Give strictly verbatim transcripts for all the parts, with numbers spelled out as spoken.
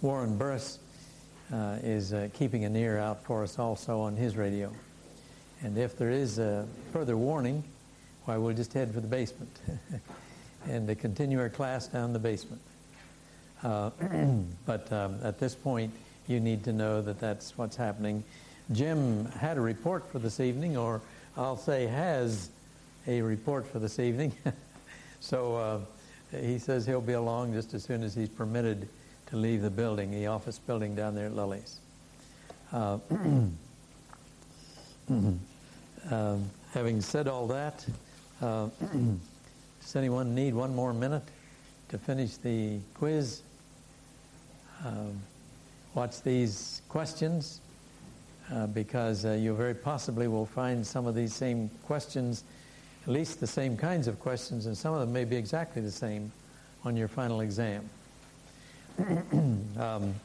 Warren Burris uh, is uh, keeping an ear out for us also on his radio. And if there is a further warning, why, we'll just head for the basement and to continue our class down the basement. Uh, but um, at this point, you need to know that that's what's happening. Jim had a report for this evening, or I'll say has a report for this evening. so uh, he says he'll be along just as soon as he's permitted to leave the building, the office building down there at Lily's. Uh, um, having said all that, uh, does anyone need one more minute to finish the quiz? Um, watch these questions uh, because uh, you very possibly will find some of these same questions, at least the same kinds of questions, and some of them may be exactly the same on your final exam. um,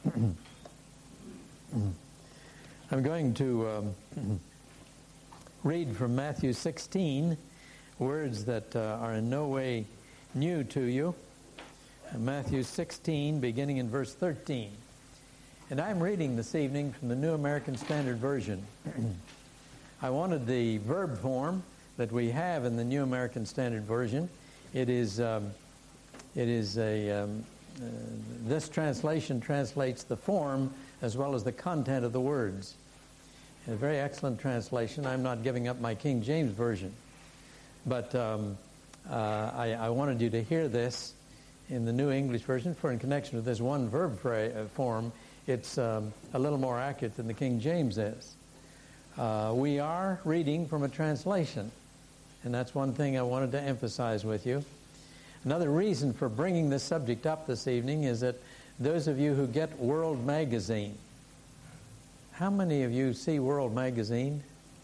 I'm going to um, read from Matthew sixteen, words that uh, are in no way new to you. Uh, Matthew sixteen, beginning in verse thirteen. And I'm reading this evening from the New American Standard Version. I wanted the verb form that we have in the New American Standard Version. It is, um, it is a... Um, Uh, this translation translates the form as well as the content of the words. A very excellent translation. I'm not giving up my King James Version. But um, uh, I, I wanted you to hear this in the New English Version, for in connection with this one verb fra- uh, form, it's um, a little more accurate than the King James is. Uh, we are reading from a translation, and that's one thing I wanted to emphasize with you. Another reason for bringing this subject up this evening is that those of you who get World Magazine, how many of you see World Magazine?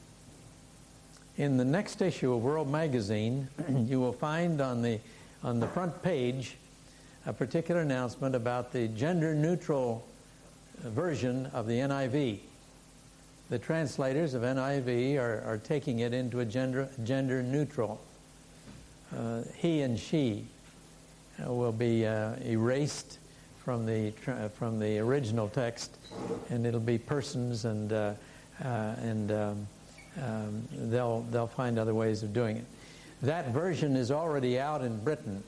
In the next issue of World Magazine, you will find on the on the front page a particular announcement about the gender-neutral version of the N I V. The translators of N I V are, are taking it into a gender gender-neutral. Uh, he and she uh, will be uh, erased from the tra- from the original text, and it'll be persons, and uh, uh, and um, um, they'll they'll find other ways of doing it. That version is already out in Britain,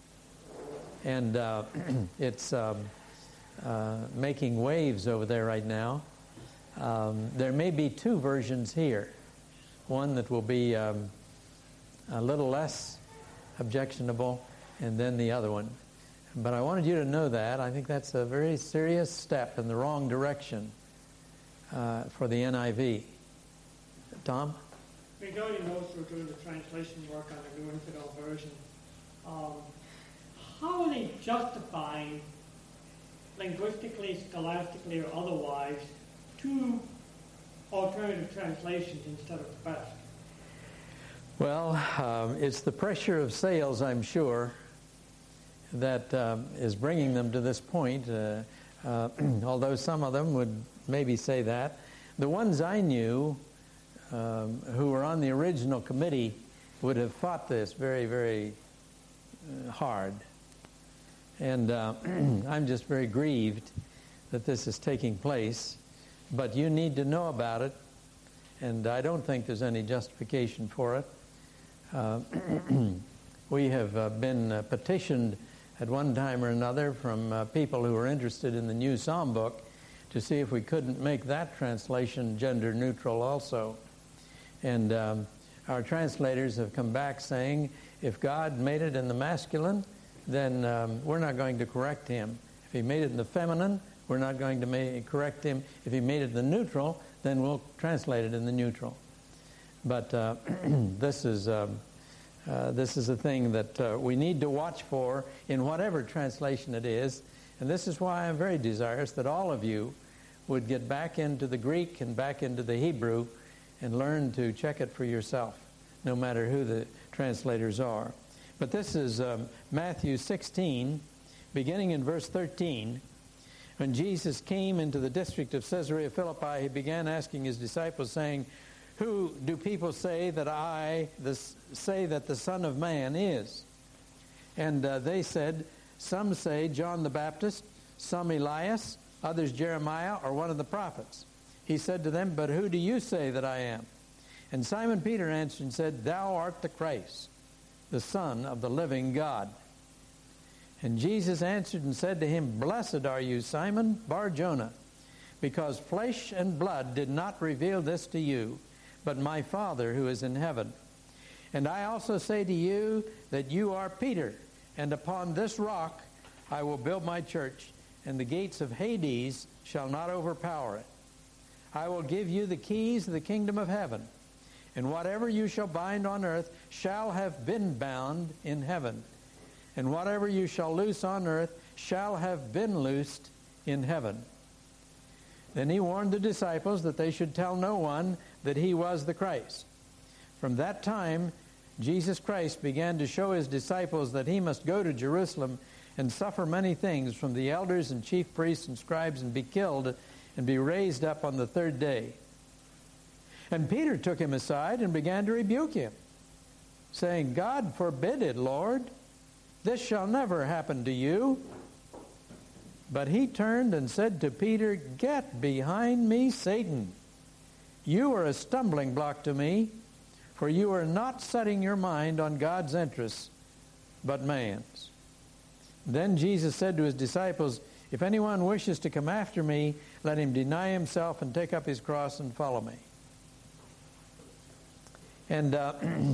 and uh, it's um, uh, making waves over there right now. Um, there may be two versions here, one that will be um, a little less objectionable, and then the other one. But I wanted you to know that. I think that's a very serious step in the wrong direction uh, for the N I V. Tom? Regarding those who are doing the translation work on the New Infidel version, um, how are they justifying, linguistically, scholastically, or otherwise, two alternative translations instead of the best? Well, um, it's the pressure of sales, I'm sure, that um, is bringing them to this point, uh, uh, although some of them would maybe say that. The ones I knew um, who were on the original committee would have fought this very, very uh, hard. And uh, I'm just very grieved that this is taking place. But you need to know about it, and I don't think there's any justification for it. Uh, we have uh, been uh, petitioned at one time or another from uh, people who are interested in the new Psalm book to see if we couldn't make that translation gender neutral also. And um, our translators have come back saying, if God made it in the masculine, then um, we're not going to correct him. If he made it in the feminine, we're not going to make, correct him. If he made it in the neutral, then we'll translate it in the neutral. But uh, this is um, uh, this is a thing that uh, we need to watch for in whatever translation it is. And this is why I'm very desirous that all of you would get back into the Greek and back into the Hebrew and learn to check it for yourself, no matter who the translators are. But this is um, Matthew sixteen, beginning in verse thirteen. When Jesus came into the district of Caesarea Philippi, he began asking his disciples, saying, "Who do people say that I this, say that the Son of Man is?" And uh, they said, "Some say John the Baptist, some Elias, others Jeremiah, or one of the prophets. He said to them, but who do you say that I am? And Simon Peter answered and said, thou art the Christ, the Son of the living God. And Jesus answered and said to him, blessed are you, Simon Bar-Jonah, because flesh and blood did not reveal this to you, but my Father who is in heaven. And I also say to you that you are Peter, and upon this rock I will build my church, and the gates of Hades shall not overpower it. I will give you the keys of the kingdom of heaven, and whatever you shall bind on earth shall have been bound in heaven, and whatever you shall loose on earth shall have been loosed in heaven. Then he warned the disciples that they should tell no one that he was the Christ. From that time, Jesus Christ began to show his disciples that he must go to Jerusalem and suffer many things from the elders and chief priests and scribes and be killed and be raised up on the third day. And Peter took him aside and began to rebuke him, saying, God forbid it, Lord. This shall never happen to you. But he turned and said to Peter, get behind me, Satan. You are a stumbling block to me, for you are not setting your mind on God's interests, but man's. Then Jesus said to his disciples, if anyone wishes to come after me, let him deny himself and take up his cross and follow me. And uh,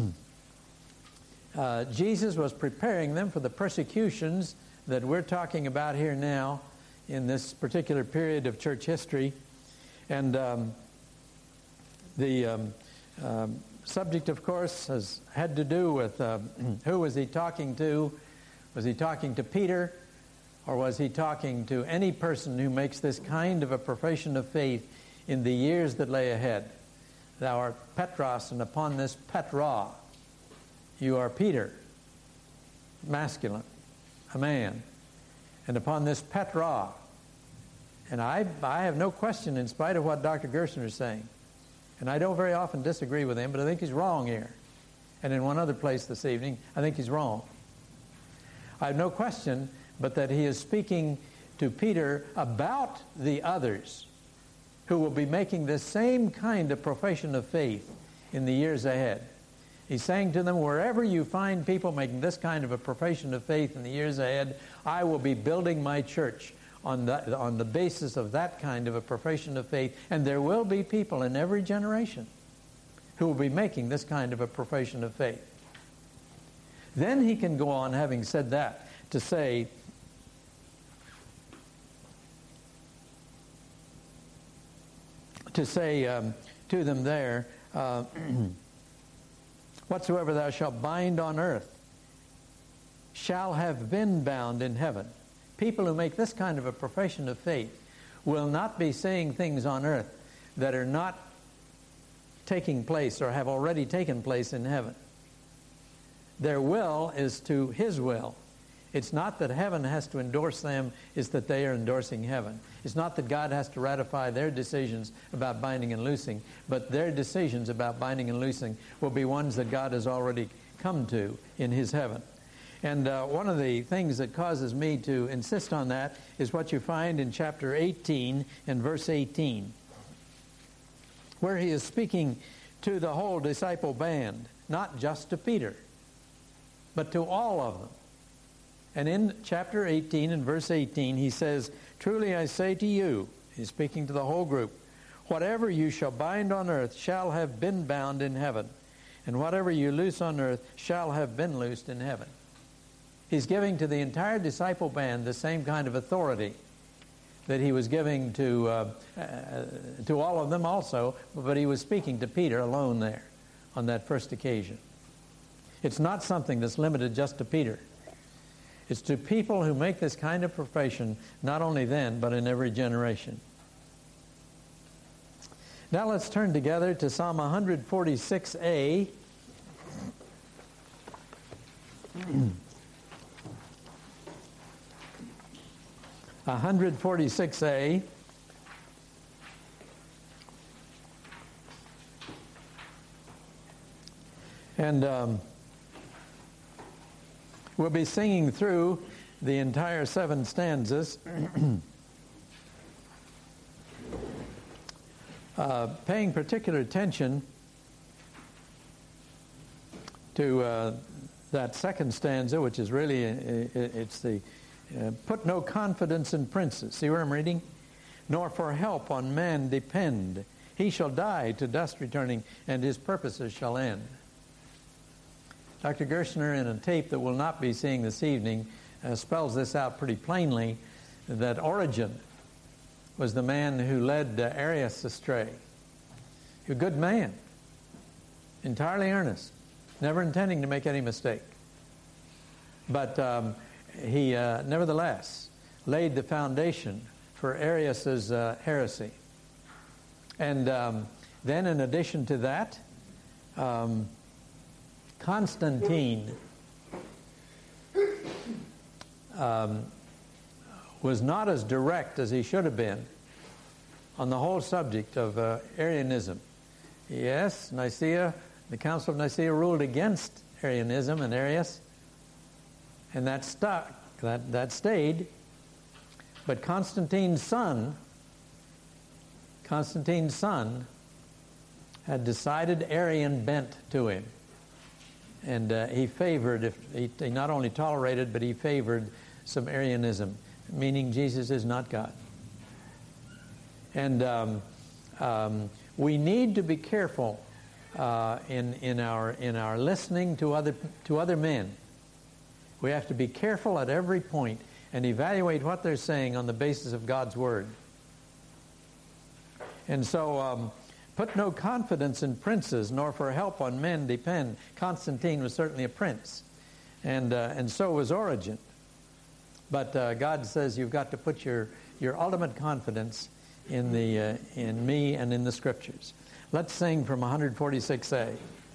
uh, Jesus was preparing them for the persecutions that we're talking about here now in this particular period of church history. And um, the um, um, subject, of course, has had to do with uh, who was he talking to? Was he talking to Peter, or was he talking to any person who makes this kind of a profession of faith in the years that lay ahead? Thou art Petros, and upon this Petra, you are Peter, masculine, a man. And upon this Petra, and I, I have no question, in spite of what Doctor Gerstner is saying, and I don't very often disagree with him, but I think he's wrong here. And in one other place this evening, I think he's wrong. I have no question but that he is speaking to Peter about the others who will be making this same kind of profession of faith in the years ahead. He's saying to them, wherever you find people making this kind of a profession of faith in the years ahead, I will be building my church on the, on the basis of that kind of a profession of faith. And there will be people in every generation who will be making this kind of a profession of faith. Then he can go on, having said that, to say, to say um, to them there, uh, whatsoever thou shalt bind on earth shall have been bound in heaven. People who make this kind of a profession of faith will not be saying things on earth that are not taking place or have already taken place in heaven. Their will is to his will. It's not that heaven has to endorse them, it's that they are endorsing heaven. It's not that God has to ratify their decisions about binding and loosing, but their decisions about binding and loosing will be ones that God has already come to in his heaven. And uh, one of the things that causes me to insist on that is what you find in chapter eighteen and verse eighteen, where he is speaking to the whole disciple band, not just to Peter, but to all of them. And in chapter eighteen and verse eighteen, he says, truly I say to you, he's speaking to the whole group, whatever you shall bind on earth shall have been bound in heaven, and whatever you loose on earth shall have been loosed in heaven. He's giving to the entire disciple band the same kind of authority that he was giving to, uh, uh, to all of them also, but he was speaking to Peter alone there on that first occasion. It's not something that's limited just to Peter. It's to people who make this kind of profession, not only then, but in every generation. Now let's turn together to Psalm one forty-six A. one forty-six A. And um, we'll be singing through the entire seven stanzas, uh, paying particular attention to uh, that second stanza, which is really, uh, it's the, uh, put no confidence in princes. See where I'm reading? Nor for help on man depend. He shall die, to dust returning, and his purposes shall end. Doctor Gerstner, in a tape that we'll not be seeing this evening, uh, spells this out pretty plainly, that Origen was the man who led uh, Arius astray. A good man, entirely earnest, never intending to make any mistake. But um, he uh, nevertheless laid the foundation for Arius's uh, heresy. And um, then in addition to that, um, Constantine um, was not as direct as he should have been on the whole subject of uh, Arianism. Yes, Nicaea, the Council of Nicaea ruled against Arianism and Arius, and that stuck, that, that stayed. But Constantine's son, Constantine's son had decided Arian bent to him. And uh, he favored, if he, he not only tolerated, but he favored some Arianism, meaning Jesus is not God. And um, um, we need to be careful uh, in in our in our listening to other to other men. We have to be careful at every point and evaluate what they're saying on the basis of God's Word. And so, um, put no confidence in princes, nor for help on men depend. Constantine was certainly a prince, and uh, and so was Origen. But uh, God says you've got to put your your ultimate confidence in the uh, in me and in the Scriptures. Let's sing from one forty-six A.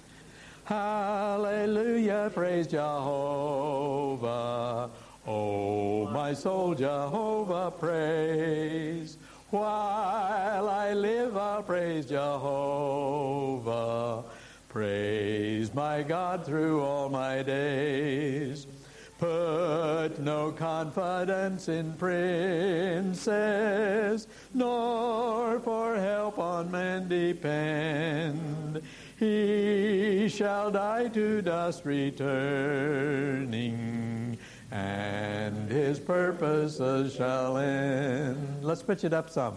Hallelujah, praise Jehovah. Oh, my soul, Jehovah, praise. While I live, I'll praise Jehovah. Praise my God through all my days. Put no confidence in princes, nor for help on men depend. He shall die to dust returning, and his purposes shall end. Let's pitch it up some.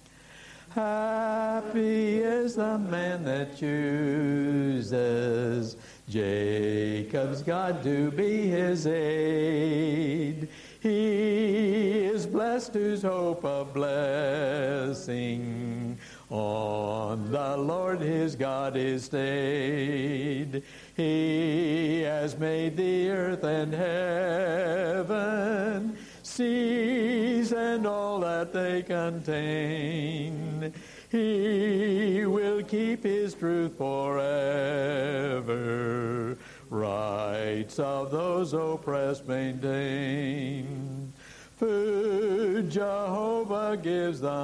Happy is the man that chooses Jacob's God to be his aid. He is blessed whose hope of blessing on the Lord his God is stayed. He has made the earth and heaven, seas and all that they contain. He will keep his truth forever, rights of those oppressed maintain. Food Jehovah gives the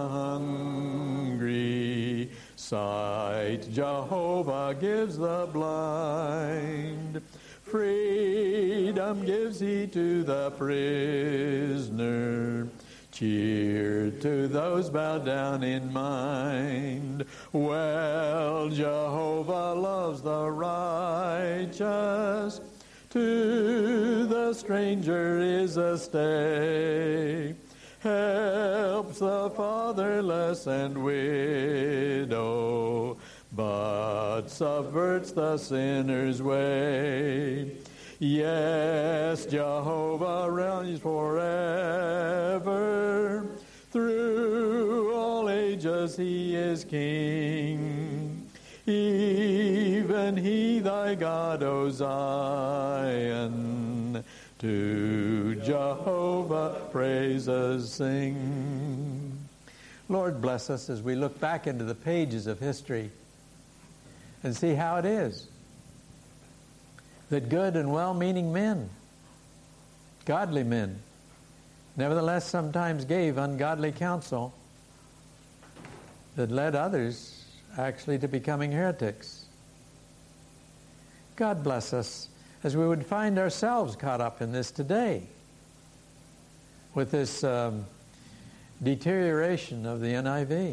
hungry, sight Jehovah gives the blind. Freedom gives he to the prisoner, cheer to those bowed down in mind. Well, Jehovah loves the righteous, to the stranger is a stay. Helps the fatherless and widow, but subverts the sinner's way. Yes, Jehovah reigns forever. Through all ages he is king. Even he, thy God, O Zion, to Jehovah praises sing. Lord, bless us as we look back into the pages of history and see how it is that good and well-meaning men, godly men, nevertheless sometimes gave ungodly counsel that led others actually to becoming heretics. God bless us as we would find ourselves caught up in this today. with this um, deterioration of the N I V.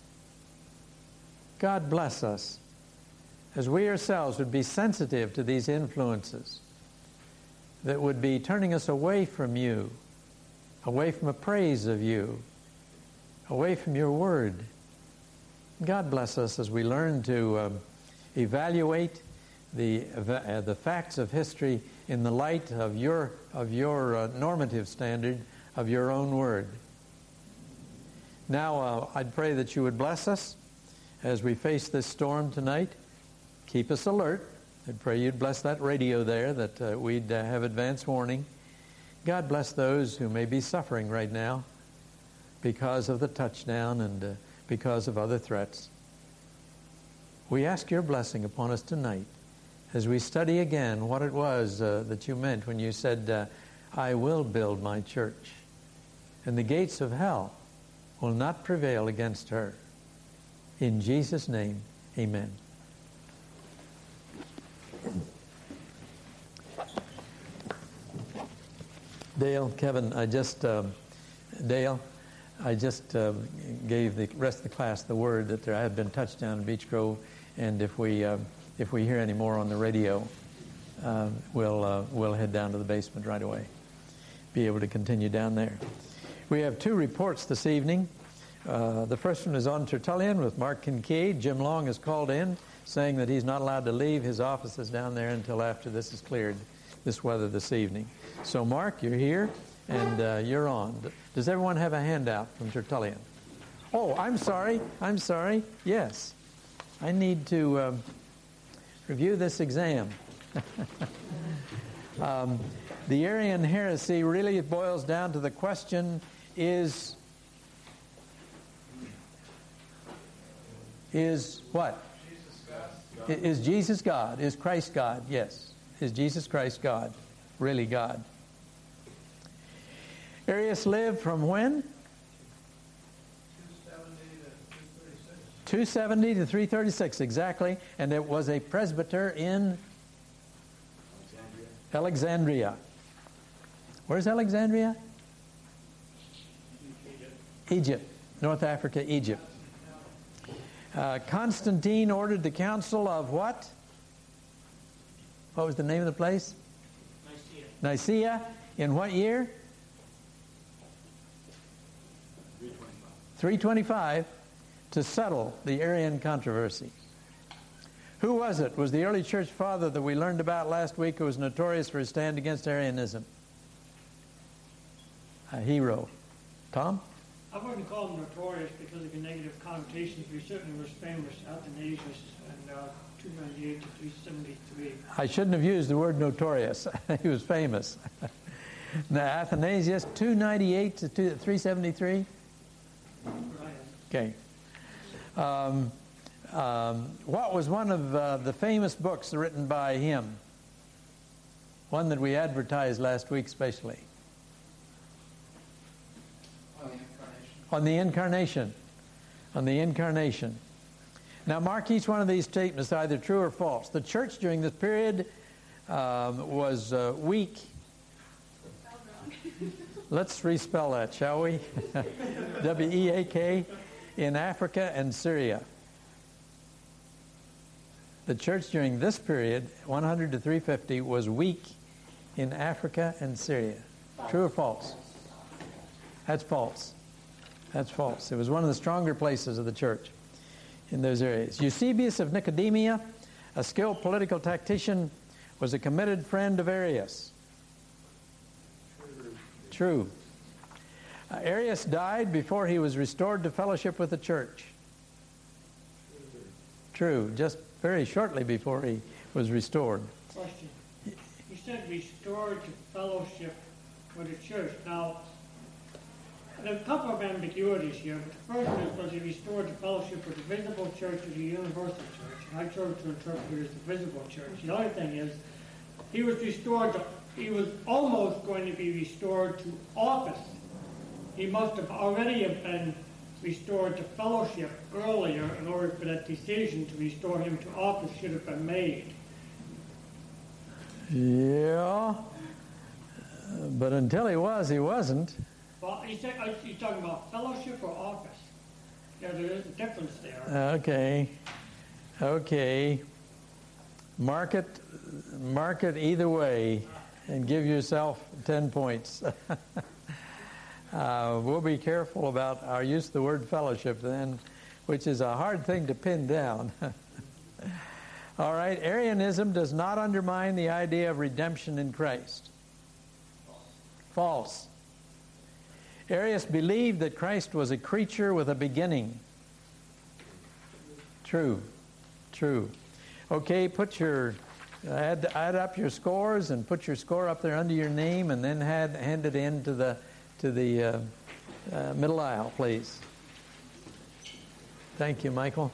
God bless us as we ourselves would be sensitive to these influences that would be turning us away from you, away from a praise of you, away from your word. God bless us as we learn to um, evaluate the uh, the facts of history in the light of your of your uh, normative standard of your own word. Now, uh, I'd pray that you would bless us as we face this storm tonight. Keep us alert. I'd pray you'd bless that radio there, that uh, we'd uh, have advance warning. God bless those who may be suffering right now because of the touchdown and uh, because of other threats. We ask your blessing upon us tonight as we study again what it was uh, that you meant when you said, uh, I will build my church, and the gates of hell will not prevail against her. In Jesus' name, amen. Dale, Kevin, I just, um, Dale, I just uh, gave the rest of the class the word that there have been touchdown in Beech Grove, and if we uh, if we hear any more on the radio, uh, we'll uh, we'll head down to the basement right away. Be able to continue down there. We have two reports this evening. Uh, the first one is on Tertullian with Mark Kincaid. Jim Long has called in saying that he's not allowed to leave his offices down there until after this is cleared, this weather this evening. So, Mark, you're here, and uh, you're on. Does everyone have a handout from Tertullian? Oh, I'm sorry. I'm sorry. Yes. I need to um, review this exam. um, the Arian heresy really boils down to the question, is, is what? Jesus God. Is Jesus God? Is Christ God? Yes. Is Jesus Christ God? Really God? Arius lived from when? two seventy to three thirty-six, exactly. And it was a presbyter in Alexandria. Alexandria. Where's Alexandria? Egypt. Egypt. North Africa, Egypt. Uh, Constantine ordered the council of what? What was the name of the place? Nicaea. Nicaea. In what year? three twenty-five. To settle the Arian controversy. Who was it? Was the early church father that we learned about last week who was notorious for his stand against Arianism? A hero. Tom? I wouldn't call him notorious because of the negative connotations. He certainly was famous, Athanasius, in uh, two ninety-eight to three seventy-three. I shouldn't have used the word notorious. He was famous. Now, Athanasius, two ninety-eight to three seventy-three? Okay. Um, um, what was one of uh, the famous books written by him? One that we advertised last week especially. On the Incarnation. On the Incarnation. On the Incarnation. Now mark each one of these statements either true or false. The church during this period um, was uh, weak. Let's respell that, shall we? W E A K. In Africa and Syria. The church during this period, one hundred to three fifty, was weak in Africa and Syria. True or false? That's false. That's false. It was one of the stronger places of the church in those areas. Eusebius of Nicodemia, a skilled political tactician, was a committed friend of Arius. True. Uh, Arius died before he was restored to fellowship with the church. True. Just very shortly before he was restored. Question. You said restored to fellowship with the church. Now, there's a couple of ambiguities here. But the first is, was he restored to fellowship with the visible church or the universal church? And I chose to interpret it as the visible church. The other thing is, he was restored to, he was almost going to be restored to office. He must have already have been restored to fellowship earlier in order for that decision to restore him to office should have been made. Yeah. But until he was, he wasn't. Well, he's, he's talking about fellowship or office. Yeah, there is a difference there. Okay. Okay. Mark it, mark it either way and give yourself ten points. uh, we'll be careful about our use of the word fellowship then, which is a hard thing to pin down. All right. Arianism does not undermine the idea of redemption in Christ. False. Arius believed that Christ was a creature with a beginning. True. True. Okay, put your add, add up your scores and put your score up there under your name, and then hand, hand it in to the to the uh, uh, middle aisle, please. Thank you, Michael.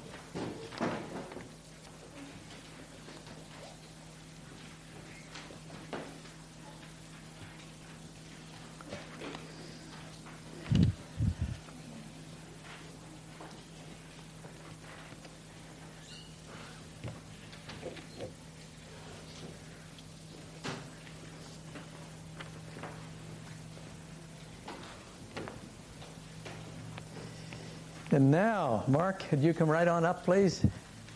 And now, Mark, could you come right on up, please?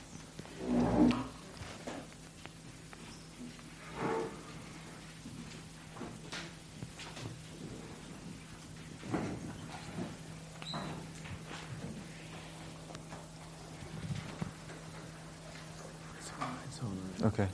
Okay.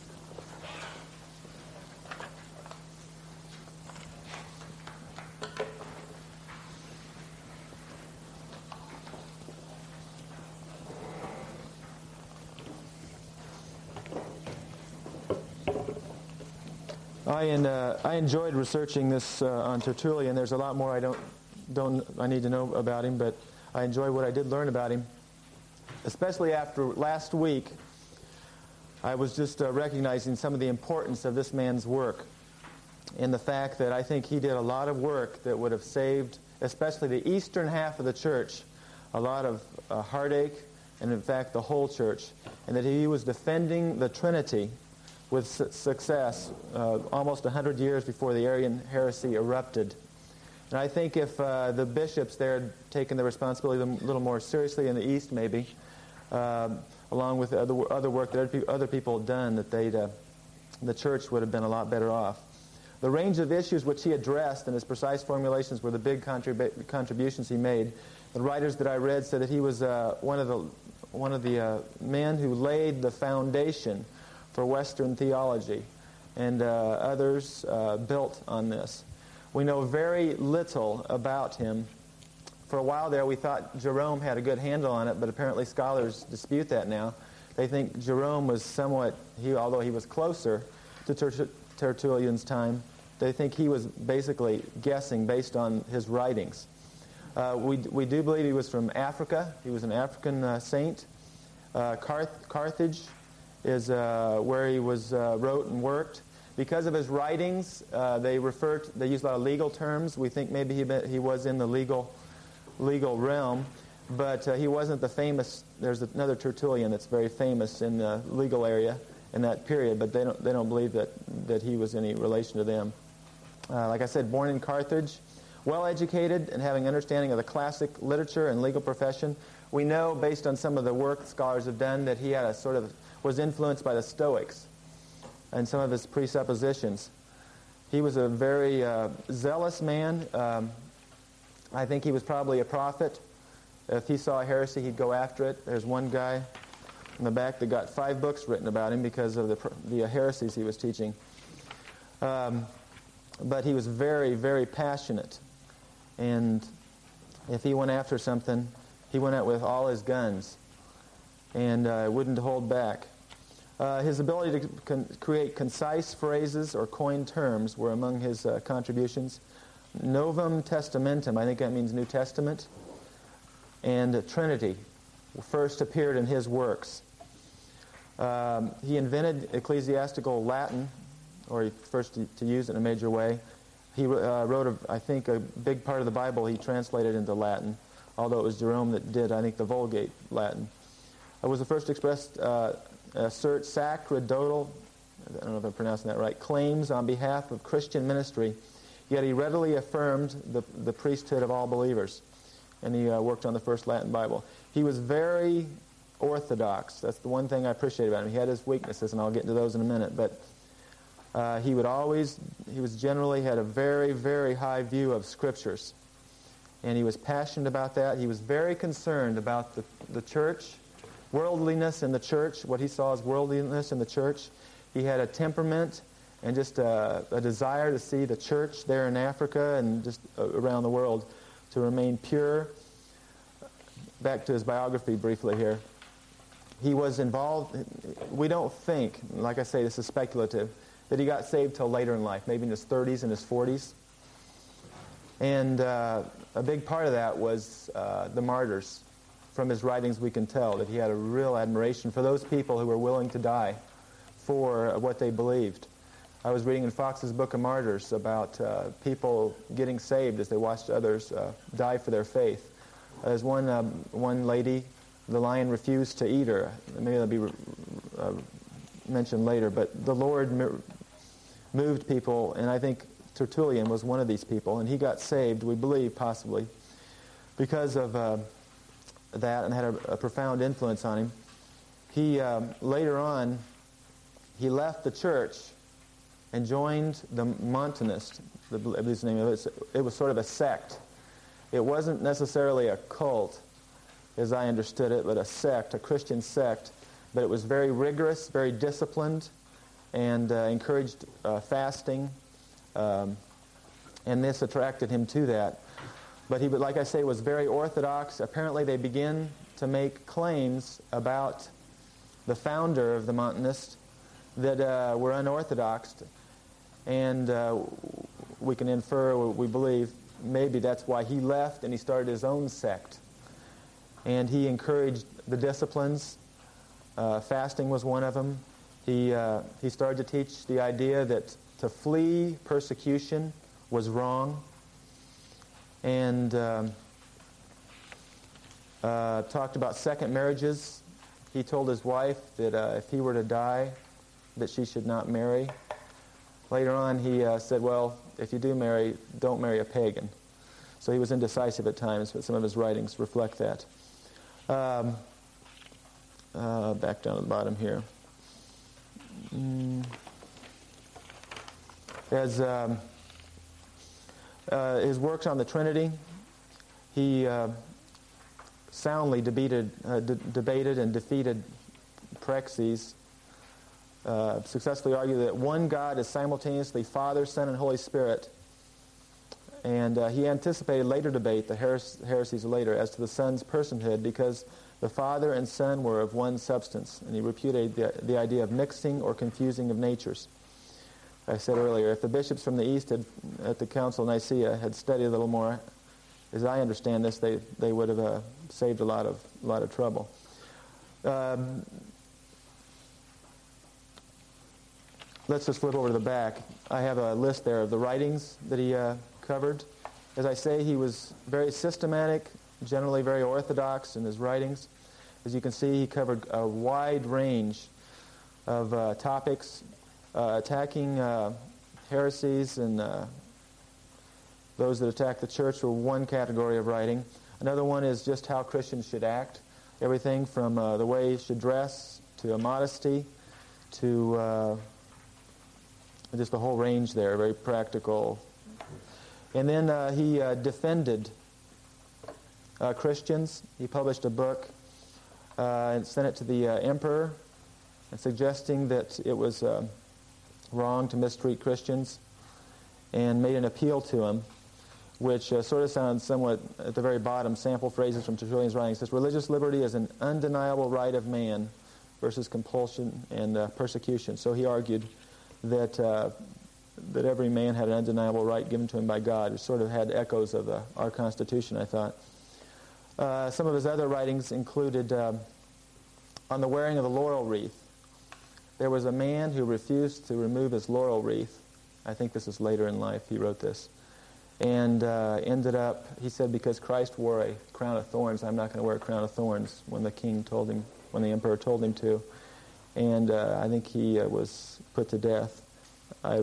I and uh, I enjoyed researching this uh, on Tertullian. There's a lot more I don't don't I need to know about him, but I enjoy what I did learn about him. Especially after last week, I was just uh, recognizing some of the importance of this man's work, and the fact that I think he did a lot of work that would have saved, especially the eastern half of the church, a lot of uh, heartache, and in fact the whole church, and that he was defending the Trinity with su- success uh, almost one hundred years before the Arian heresy erupted. And I think if uh, the bishops there had taken the responsibility a little more seriously in the East, maybe, uh, along with other, other work that other people had done, that they'd, uh, the church would have been a lot better off. The range of issues which he addressed and his precise formulations were the big contrib- contributions he made. The writers that I read said that he was uh, one of the, one of the uh, men who laid the foundation for Western theology, and uh, others uh, built on this. We know very little about him. For a while there, we thought Jerome had a good handle on it, but apparently scholars dispute that now. They think Jerome was somewhat, he, although he was closer to Ter- Tertullian's time, they think he was basically guessing based on his writings. Uh, we, we do believe he was from Africa. He was an African uh, saint. Uh, Carth- Carthage is uh, where he was uh, wrote and worked. Because of his writings, uh, they refer to, they use a lot of legal terms. We think maybe he been, he was in the legal legal realm, but uh, he wasn't the famous. There's another Tertullian that's very famous in the legal area in that period, but they don't they don't believe that that he was any relation to them. Uh, like I said, born in Carthage, well educated and having understanding of the classic literature and legal profession. We know, based on some of the work scholars have done, that he had a sort of was influenced by the Stoics and some of his presuppositions. He was a very uh, zealous man. Um, I think he was probably a prophet. If he saw a heresy, he'd go after it. There's one guy in the back that got five books written about him because of the, the heresies he was teaching. Um, but he was very, very passionate. And if he went after something, he went out with all his guns and uh, wouldn't hold back. Uh, his ability to con- create concise phrases or coin terms were among his uh, contributions. Novum Testamentum, I think that means New Testament, and uh, Trinity first appeared in his works. Um, he invented ecclesiastical Latin, or he first to, to use it in a major way. He uh, wrote, a, I think, a big part of the Bible he translated into Latin, although it was Jerome that did, I think, the Vulgate Latin. It was the first to express, uh, assert sacerdotal, I don't know if I'm pronouncing that right, claims on behalf of Christian ministry. yet he readily affirmed the, the priesthood of all believers. And he uh, worked on the first Latin Bible. He was very orthodox. That's the one thing I appreciate about him. He had his weaknesses, and I'll get into those in a minute. But uh, he would always, he was generally had a very, very high view of Scriptures. And he was passionate about that. He was very concerned about the, the church, worldliness in the church, what he saw as worldliness in the church. He had a temperament and just a, a desire to see the church there in Africa and just around the world to remain pure. Back to his biography briefly here. He was involved, we don't think, like I say, this is speculative, that he got saved till later in life, maybe in his thirties and his forties. And uh, a big part of that was uh, the martyrs. From his writings we can tell that he had a real admiration for those people who were willing to die for what they believed. I was reading in Fox's Book of Martyrs about uh, people getting saved as they watched others uh, die for their faith. There's one, um, one lady, the lion refused to eat her. Maybe that'll be uh, mentioned later, but the Lord moved people, and I think Tertullian was one of these people, and he got saved, we believe, possibly, because of uh, that, and had a, a profound influence on him. He, um, later on, he left the church and joined the Montanists, I believe the name of it. It was sort of a sect. It wasn't necessarily a cult, as I understood it, but a sect, a Christian sect. But it was very rigorous, very disciplined, and uh, encouraged uh, fasting. Um, and this attracted him to that. But he, like I say, was very orthodox. Apparently they begin to make claims about the founder of the Montanists that uh, were unorthodox. And uh, we can infer, we believe, maybe that's why he left and he started his own sect. And he encouraged the disciplines. Uh, fasting was one of them. He, uh, he started to teach the idea that to flee persecution was wrong. And um, uh, talked about second marriages. He told his wife that uh, if he were to die, that she should not marry. Later on, he uh, said, well, if you do marry, don't marry a pagan. So he was indecisive at times, but some of his writings reflect that. Um, uh, back down at the bottom here. Mm. As um, uh, his works on the Trinity, he uh, soundly debated, uh, de- debated and defeated Praxeas. Uh, successfully argued that one God is simultaneously Father, Son, and Holy Spirit. And uh, he anticipated later debate, the heres- heresies later, as to the Son's personhood, because the Father and Son were of one substance. And he repudiated the, the idea of mixing or confusing of natures. I said earlier, if the bishops from the East had, at the Council of Nicaea had studied a little more, as I understand this, they, they would have uh, saved a lot of, a lot of trouble. Um, Let's just flip over to the back. I have a list there of the writings that he uh, covered. As I say, he was very systematic, generally very orthodox in his writings. As you can see, he covered a wide range of uh, topics, uh, attacking uh, heresies and uh, those that attack the church were one category of writing. Another one is just how Christians should act. Everything from uh, the way you should dress to a modesty to... Uh, just a whole range there, very practical. And then uh, he uh, defended uh, Christians. He published a book uh, and sent it to the uh, emperor, and suggesting that it was uh, wrong to mistreat Christians, and made an appeal to him, which uh, sort of sounds somewhat, at the very bottom, sample phrases from Tertullian's writings. It says, religious liberty is an undeniable right of man versus compulsion and uh, persecution. So he argued that uh, that every man had an undeniable right given to him by God. It sort of had echoes of uh, our Constitution, I thought. Uh, some of his other writings included um, on the wearing of the laurel wreath. There was a man who refused to remove his laurel wreath. I think this is later in life he wrote this. And uh, ended up, he said, because Christ wore a crown of thorns, I'm not going to wear a crown of thorns, when the king told him, when the emperor told him to. And uh, I think he uh, was put to death. I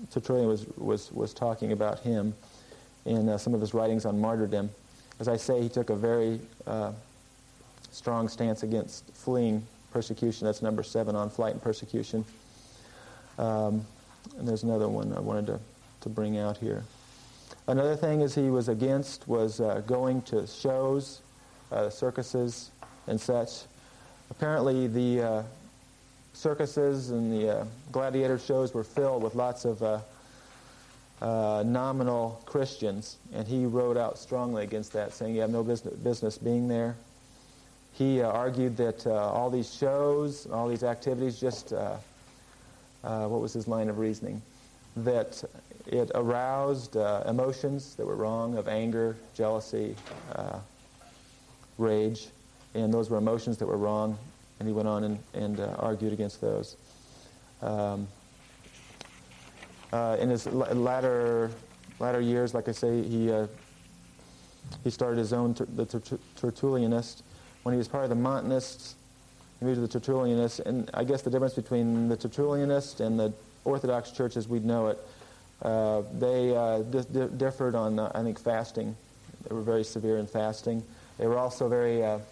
Tertullian was, was, was talking about him in uh, some of his writings on martyrdom. As I say, he took a very uh, strong stance against fleeing persecution. That's number seven on flight and persecution. Um, and there's another one I wanted to, to bring out here. Another thing is he was against was uh, going to shows, uh, circuses, and such. Apparently the uh, circuses and the uh, gladiator shows were filled with lots of uh, uh, nominal Christians, and he wrote out strongly against that, saying you have no business, business being there. He uh, argued that uh, all these shows, all these activities, just, uh, uh, what was his line of reasoning? That it aroused uh, emotions that were wrong, of anger, jealousy, uh, rage, and those were emotions that were wrong, and he went on and, and uh, argued against those. Um, uh, in his latter latter years, like I say, he uh, he started his own ter- the ter- Tertullianist. When he was part of the Montanists, he moved to the Tertullianists, and I guess the difference between the Tertullianist and the Orthodox Church as we'd know it, uh, they uh, di- di- differed on, uh, I think, fasting. They were very severe in fasting. They were also very, uh,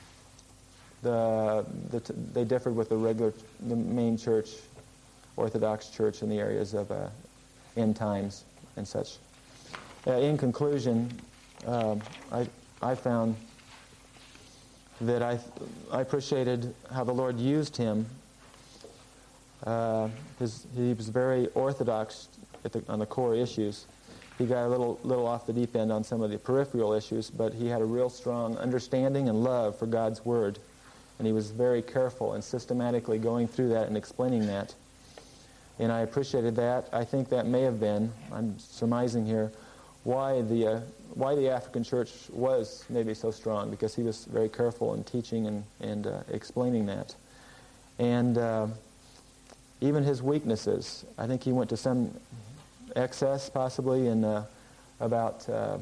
the, the t- they differed with the regular, the main church, Orthodox Church in the areas of uh, end times and such. Uh, in conclusion, uh, I, I found that I, I appreciated how the Lord used him. Uh, his, he was very orthodox at the, on the core issues. He got a little little off the deep end on some of the peripheral issues, but he had a real strong understanding and love for God's Word. And he was very careful and systematically going through that and explaining that. And I appreciated that. I think that may have been, I'm surmising here, why the uh, why the African church was maybe so strong, because he was very careful in teaching and, and uh, explaining that. And uh, even his weaknesses, I think he went to some excess possibly in uh, about uh,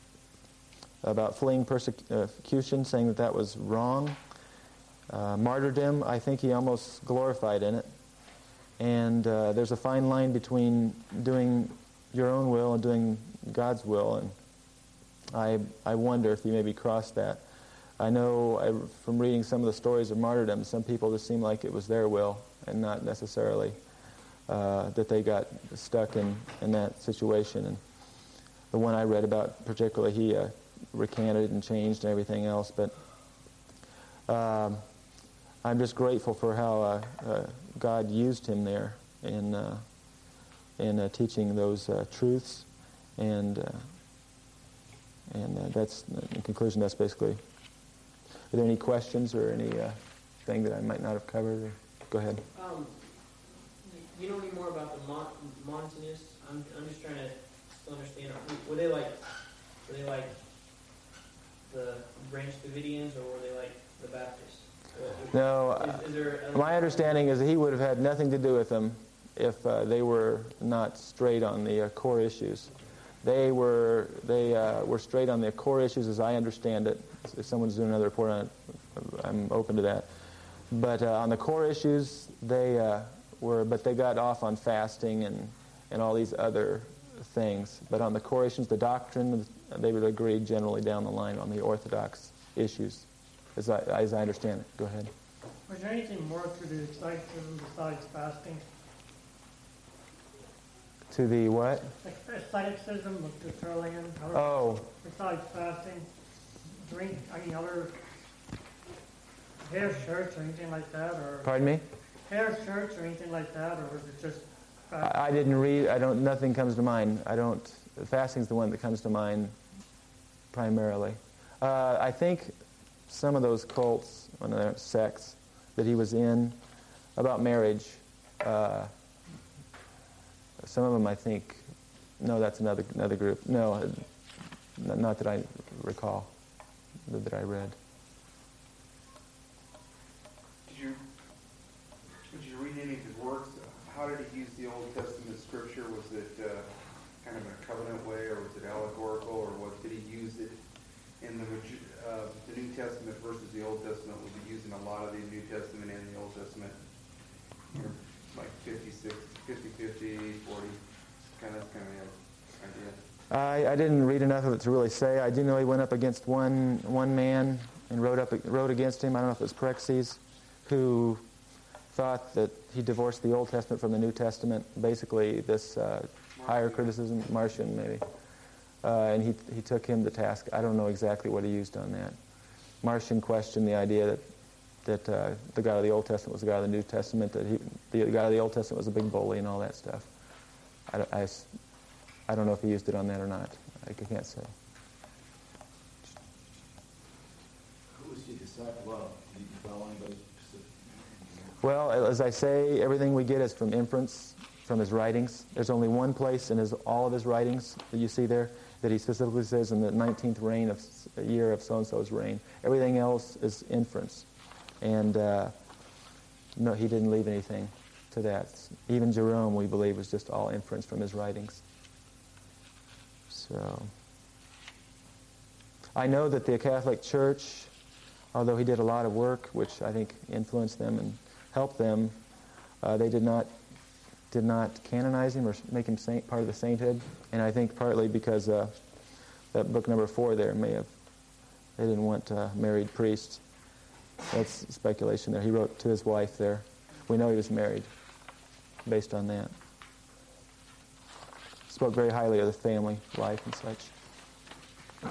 about fleeing persecution, saying that that was wrong. Uh, martyrdom, I think he almost glorified in it. And uh, there's a fine line between doing your own will and doing God's will, and I I wonder if he maybe crossed that. I know I, from reading some of the stories of martyrdom, some people just seem like it was their will and not necessarily uh, that they got stuck in, in that situation. And the one I read about particularly, he uh, recanted and changed and everything else. But um, I'm just grateful for how uh, uh, God used him there in uh, in uh, teaching those uh, truths. And uh, and uh, that's, in conclusion, that's basically. Are there any questions or any uh, thing that I might not have covered? Or, go ahead. Um, you know any more about the Mont- Montanists? I'm I'm just trying to still understand. Were they like were they like the Branch Davidians, or were they like the Baptists? No, is, is there my understanding is that he would have had nothing to do with them if uh, they were not straight on the uh, core issues. They were they uh, were straight on the core issues, as I understand it. If someone's doing another report on it, I'm open to that. But uh, on the core issues, they uh, were, but they got off on fasting and, and all these other things. But on the core issues, the doctrine, they would agree generally down the line on the orthodox issues, as I, as I understand it. Go ahead. Was there anything more to the asceticism besides fasting? To the what? Asceticism of Tertullian. Oh. Besides fasting, is there any, any other hair shirts or anything like that, or Pardon me? hair shirts or anything like that, or was it just fasting? I, I didn't read. I don't. Nothing comes to mind. I don't. Fasting's the one that comes to mind primarily. Uh, I think some of those cults, one of their sects that he was in, about marriage. Uh, some of them, I think. No, that's another another group. No, not that I recall. That I read. Did you did you read any of his works? How did he use the Old Testament scripture? Was it uh, kind of in a covenant way, or was it allegorical, or what? Did he use it in the uh, the New Testament versus the Old Testament? Was he using a lot of the New Testament and the Old Testament? You're like fifty-six, fifty, fifty, forty. I, I didn't read enough of it to really say. I do know he went up against one one man and wrote up wrote against him. I don't know if it was Praxeas, who thought that he divorced the Old Testament from the New Testament. Basically, this uh, higher criticism, Marcion maybe, uh, and he he took him to task. I don't know exactly what he used on that. Marcion questioned the idea that that uh, the God of the Old Testament was the God of the New Testament. That he, the God of the Old Testament was a big bully and all that stuff. I, I, I don't know if he used it on that or not. I can't say. Who was he a disciple of? Did he follow anybody specific? Well, as I say, everything we get is from inference, from his writings. There's only one place in his all of his writings that you see there that he specifically says in the nineteenth reign of year of so-and-so's reign. Everything else is inference. And uh, no, he didn't leave anything to that. Even Jerome, we believe, was just all inference from his writings. So, I know that the Catholic Church, although he did a lot of work, which I think influenced them and helped them, uh, they did not did not canonize him or make him saint, part of the sainthood. And I think partly because uh, that book number four there may have, they didn't want uh, married priests. That's speculation there. He wrote to his wife there. We know he was married based on that. Spoke very highly of the family life and such.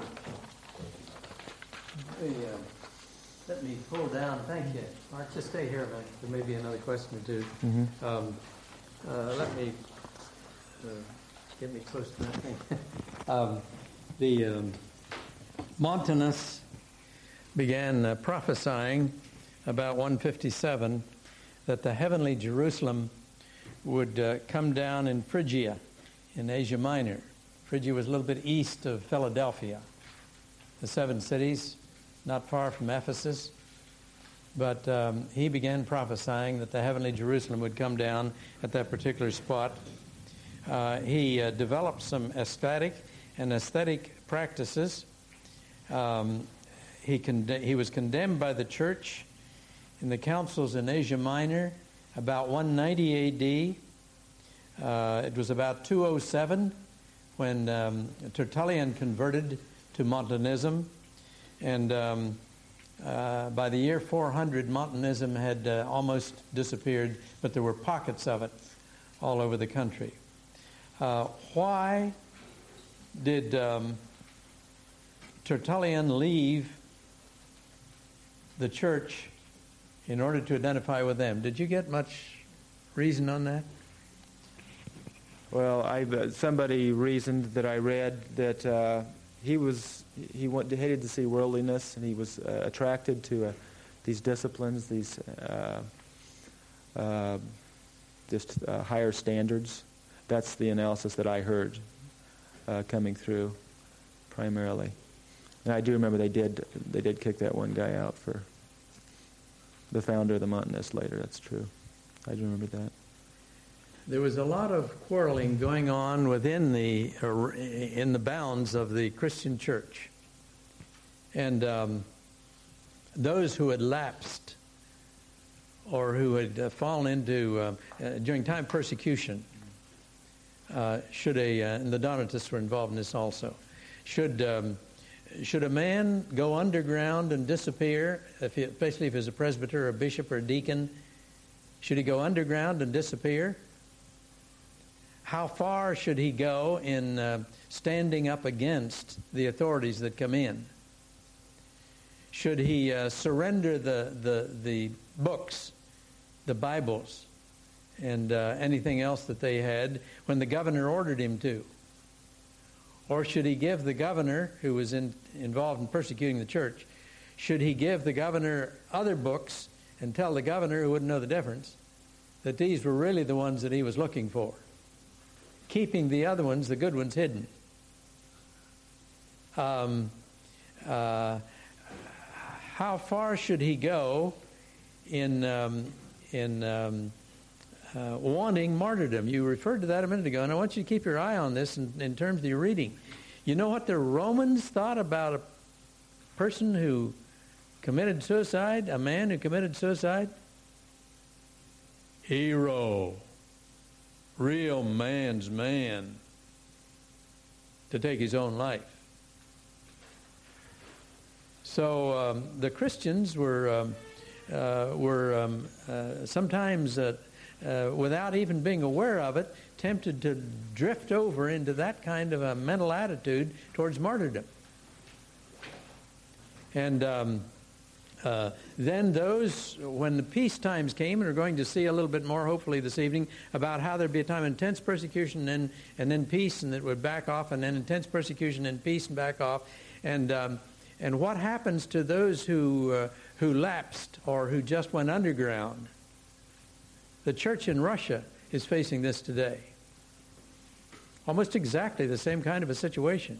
Hey, uh, let me pull down. Thank you. Mark, just stay here a minute. There may be another question or two. Mm-hmm. Um, uh, let me uh, get me close to that thing. um, the um, Montanus began uh, prophesying about one fifty-seven that the heavenly Jerusalem would uh, come down in Phrygia, in Asia Minor. Phrygia was a little bit east of Philadelphia, the seven cities, not far from Ephesus. But um, he began prophesying that the heavenly Jerusalem would come down at that particular spot. Uh, he uh, developed some aesthetic and aesthetic practices. Um, He, conde- he was condemned by the church in the councils in Asia Minor about one ninety A D. Uh, it was about two oh seven when um, Tertullian converted to Montanism. And um, uh, by the year four hundred, Montanism had uh, almost disappeared, but there were pockets of it all over the country. Uh, why did um, Tertullian leave the church in order to identify with them? Did you get much reason on that? Well, I uh, somebody reasoned that I read that uh, he was he went, hated to see worldliness, and he was uh, attracted to uh, these disciplines, these uh, uh, just uh, higher standards. That's the analysis that I heard uh, coming through primarily. And I do remember they did they did kick that one guy out for the founder of the Montanists later. That's true. I do remember that. There was a lot of quarreling going on within the uh, in the bounds of the Christian church, and um, those who had lapsed or who had uh, fallen into uh, uh, during time of persecution. Uh, should a uh, and the Donatists were involved in this also. Should um, Should a man go underground and disappear, if he, especially if he's a presbyter or a bishop or a deacon, should he go underground and disappear? How far should he go in uh, standing up against the authorities that come in? Should he uh, surrender the, the, the books, the Bibles, and uh, anything else that they had when the governor ordered him to? Or should he give the governor, who was in, involved in persecuting the church, should he give the governor other books and tell the governor, who wouldn't know the difference, that these were really the ones that he was looking for, keeping the other ones, the good ones, hidden? Um, uh, how far should he go in um, in um, uh, wanting martyrdom? You referred to that a minute ago, and I want you to keep your eye on this in, in terms of your reading. You know what the Romans thought about a person who committed suicide, a man who committed suicide? Hero. Real man's man. to take his own life. So um, the Christians were um, uh, were um, uh, sometimes, uh, uh, without even being aware of it, tempted to drift over into that kind of a mental attitude towards martyrdom. And um, uh, then those, when the peace times came, and we're going to see a little bit more, hopefully, this evening, about how there'd be a time of intense persecution and, and then peace, and it would back off, and then intense persecution and peace and back off. And um, and what happens to those who uh, who lapsed or who just went underground? The church in Russia is facing this today. Almost exactly the same kind of a situation.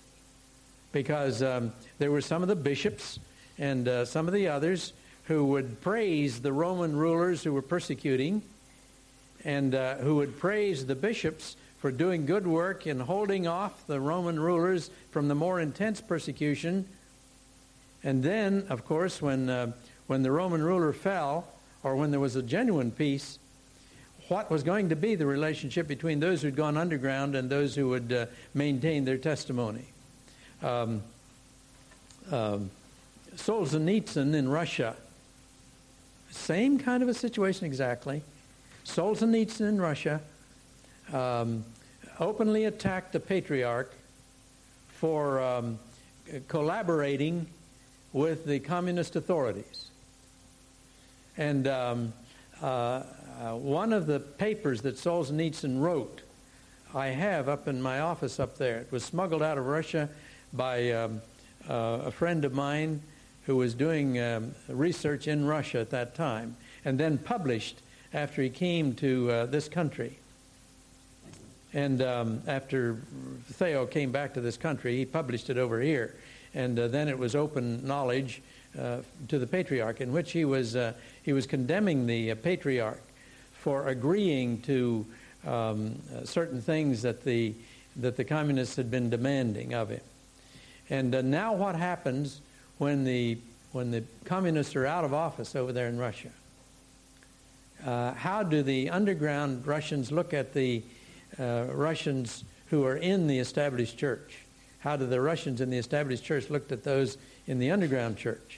Because um, there were some of the bishops and uh, some of the others who would praise the Roman rulers who were persecuting, and uh, who would praise the bishops for doing good work in holding off the Roman rulers from the more intense persecution. And then, of course, when uh, when the Roman ruler fell, or when there was a genuine peace, what was going to be the relationship between those who'd gone underground and those who would uh, maintain their testimony? Um, um, Solzhenitsyn in Russia, same kind of a situation exactly. Solzhenitsyn in Russia um, openly attacked the patriarch for um, collaborating with the communist authorities. And um, uh, uh, one of the papers that Solzhenitsyn wrote, I have up in my office up there. It was smuggled out of Russia by um, uh, a friend of mine who was doing um, research in Russia at that time, and then published after he came to uh, this country. And um, after Theo came back to this country, he published it over here. And uh, then it was open knowledge uh, to the patriarch, in which he was uh, he was condemning the uh, patriarch for agreeing to um, uh, certain things that the that the communists had been demanding of him. And uh, now, what happens when the when the communists are out of office over there in Russia? Uh, how do the underground Russians look at the uh, Russians who are in the established church? How do the Russians in the established church look at those in the underground church?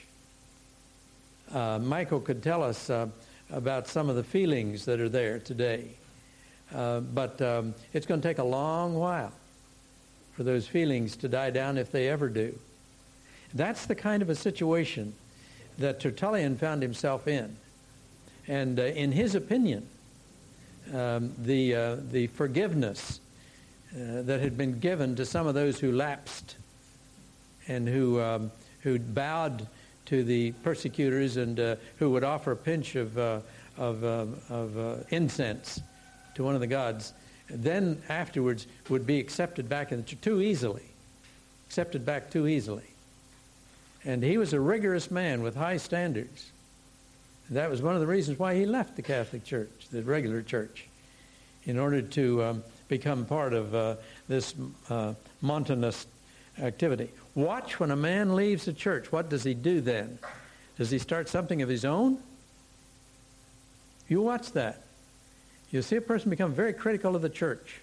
Uh, Michael could tell us uh, about some of the feelings that are there today. Uh, but um, it's going to take a long while for those feelings to die down, if they ever do. That's the kind of a situation that Tertullian found himself in. And uh, in his opinion, um, the uh, the forgiveness uh, that had been given to some of those who lapsed and who um, who bowed to the persecutors, and uh, who would offer a pinch of uh, of, uh, of uh, incense to one of the gods, then afterwards would be accepted back in the church too easily, accepted back too easily. And he was a rigorous man with high standards. And that was one of the reasons why he left the Catholic Church, the regular church, in order to um, become part of uh, this uh, Montanist activity. Watch when a man leaves the church. What does he do then? Does he start something of his own? You watch that. You'll see a person become very critical of the church.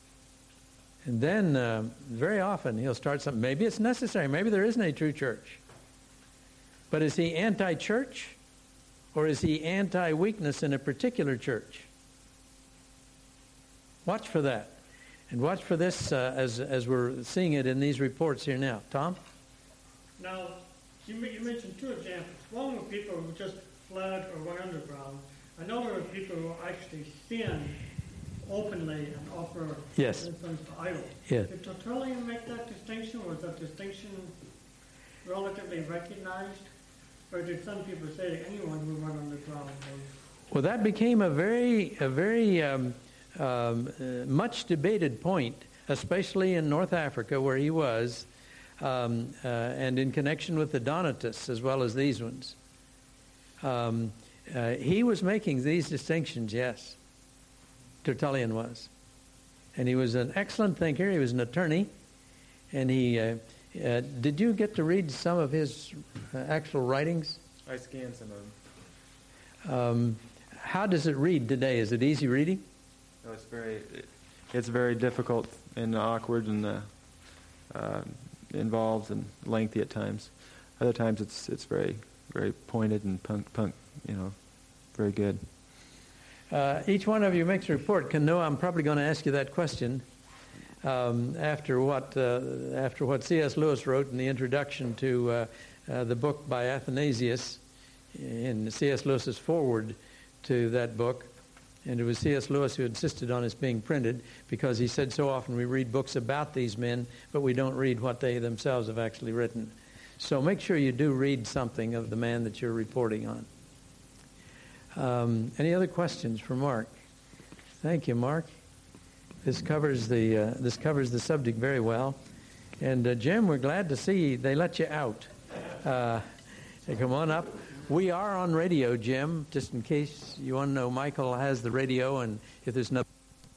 And then uh, very often he'll start something. Maybe it's necessary. Maybe there isn't a true church. But is he anti-church, or is he anti-weakness in a particular church? Watch for that. And watch for this uh, as as we're seeing it in these reports here now. Tom? Now, you, you mentioned two examples. One were people who just fled or went underground. Another were people who actually sin openly and offer Yes. incense to idols. Yes. Did Tertullian make that distinction? Was that distinction relatively recognized? Or did some people say that anyone who went underground was... Well, that became a very, a very um, um, uh, much debated point, especially in North Africa where he was, um, uh, and in connection with the Donatists as well as these ones. Um, uh, he was making these distinctions, yes. Tertullian was. And he was an excellent thinker. He was an attorney. And he... Uh, Uh, did you get to read some of his uh, actual writings? I scanned some of them. Um, how does it read today? Is it easy reading? No, it's very, it's very difficult and awkward, and uh, uh, involved and lengthy at times. Other times it's it's very very pointed and punk punk you know very good. Uh, each one of you makes a report. Can know I'm probably going to ask you that question um, after what uh, after what C S Lewis wrote in the introduction to uh, uh, the book by Athanasius, in C S Lewis's foreword to that book. And it was C S Lewis who insisted on its being printed, because he said so often we read books about these men, but we don't read what they themselves have actually written. So make sure you do read something of the man that you're reporting on. Um, any other questions for Mark? Thank you, Mark. This covers the uh, this covers the subject very well. And uh, Jim, we're glad to see they let you out. Uh, come on up. We are on radio, Jim. Just in case you want to know, Michael has the radio, and if there's no.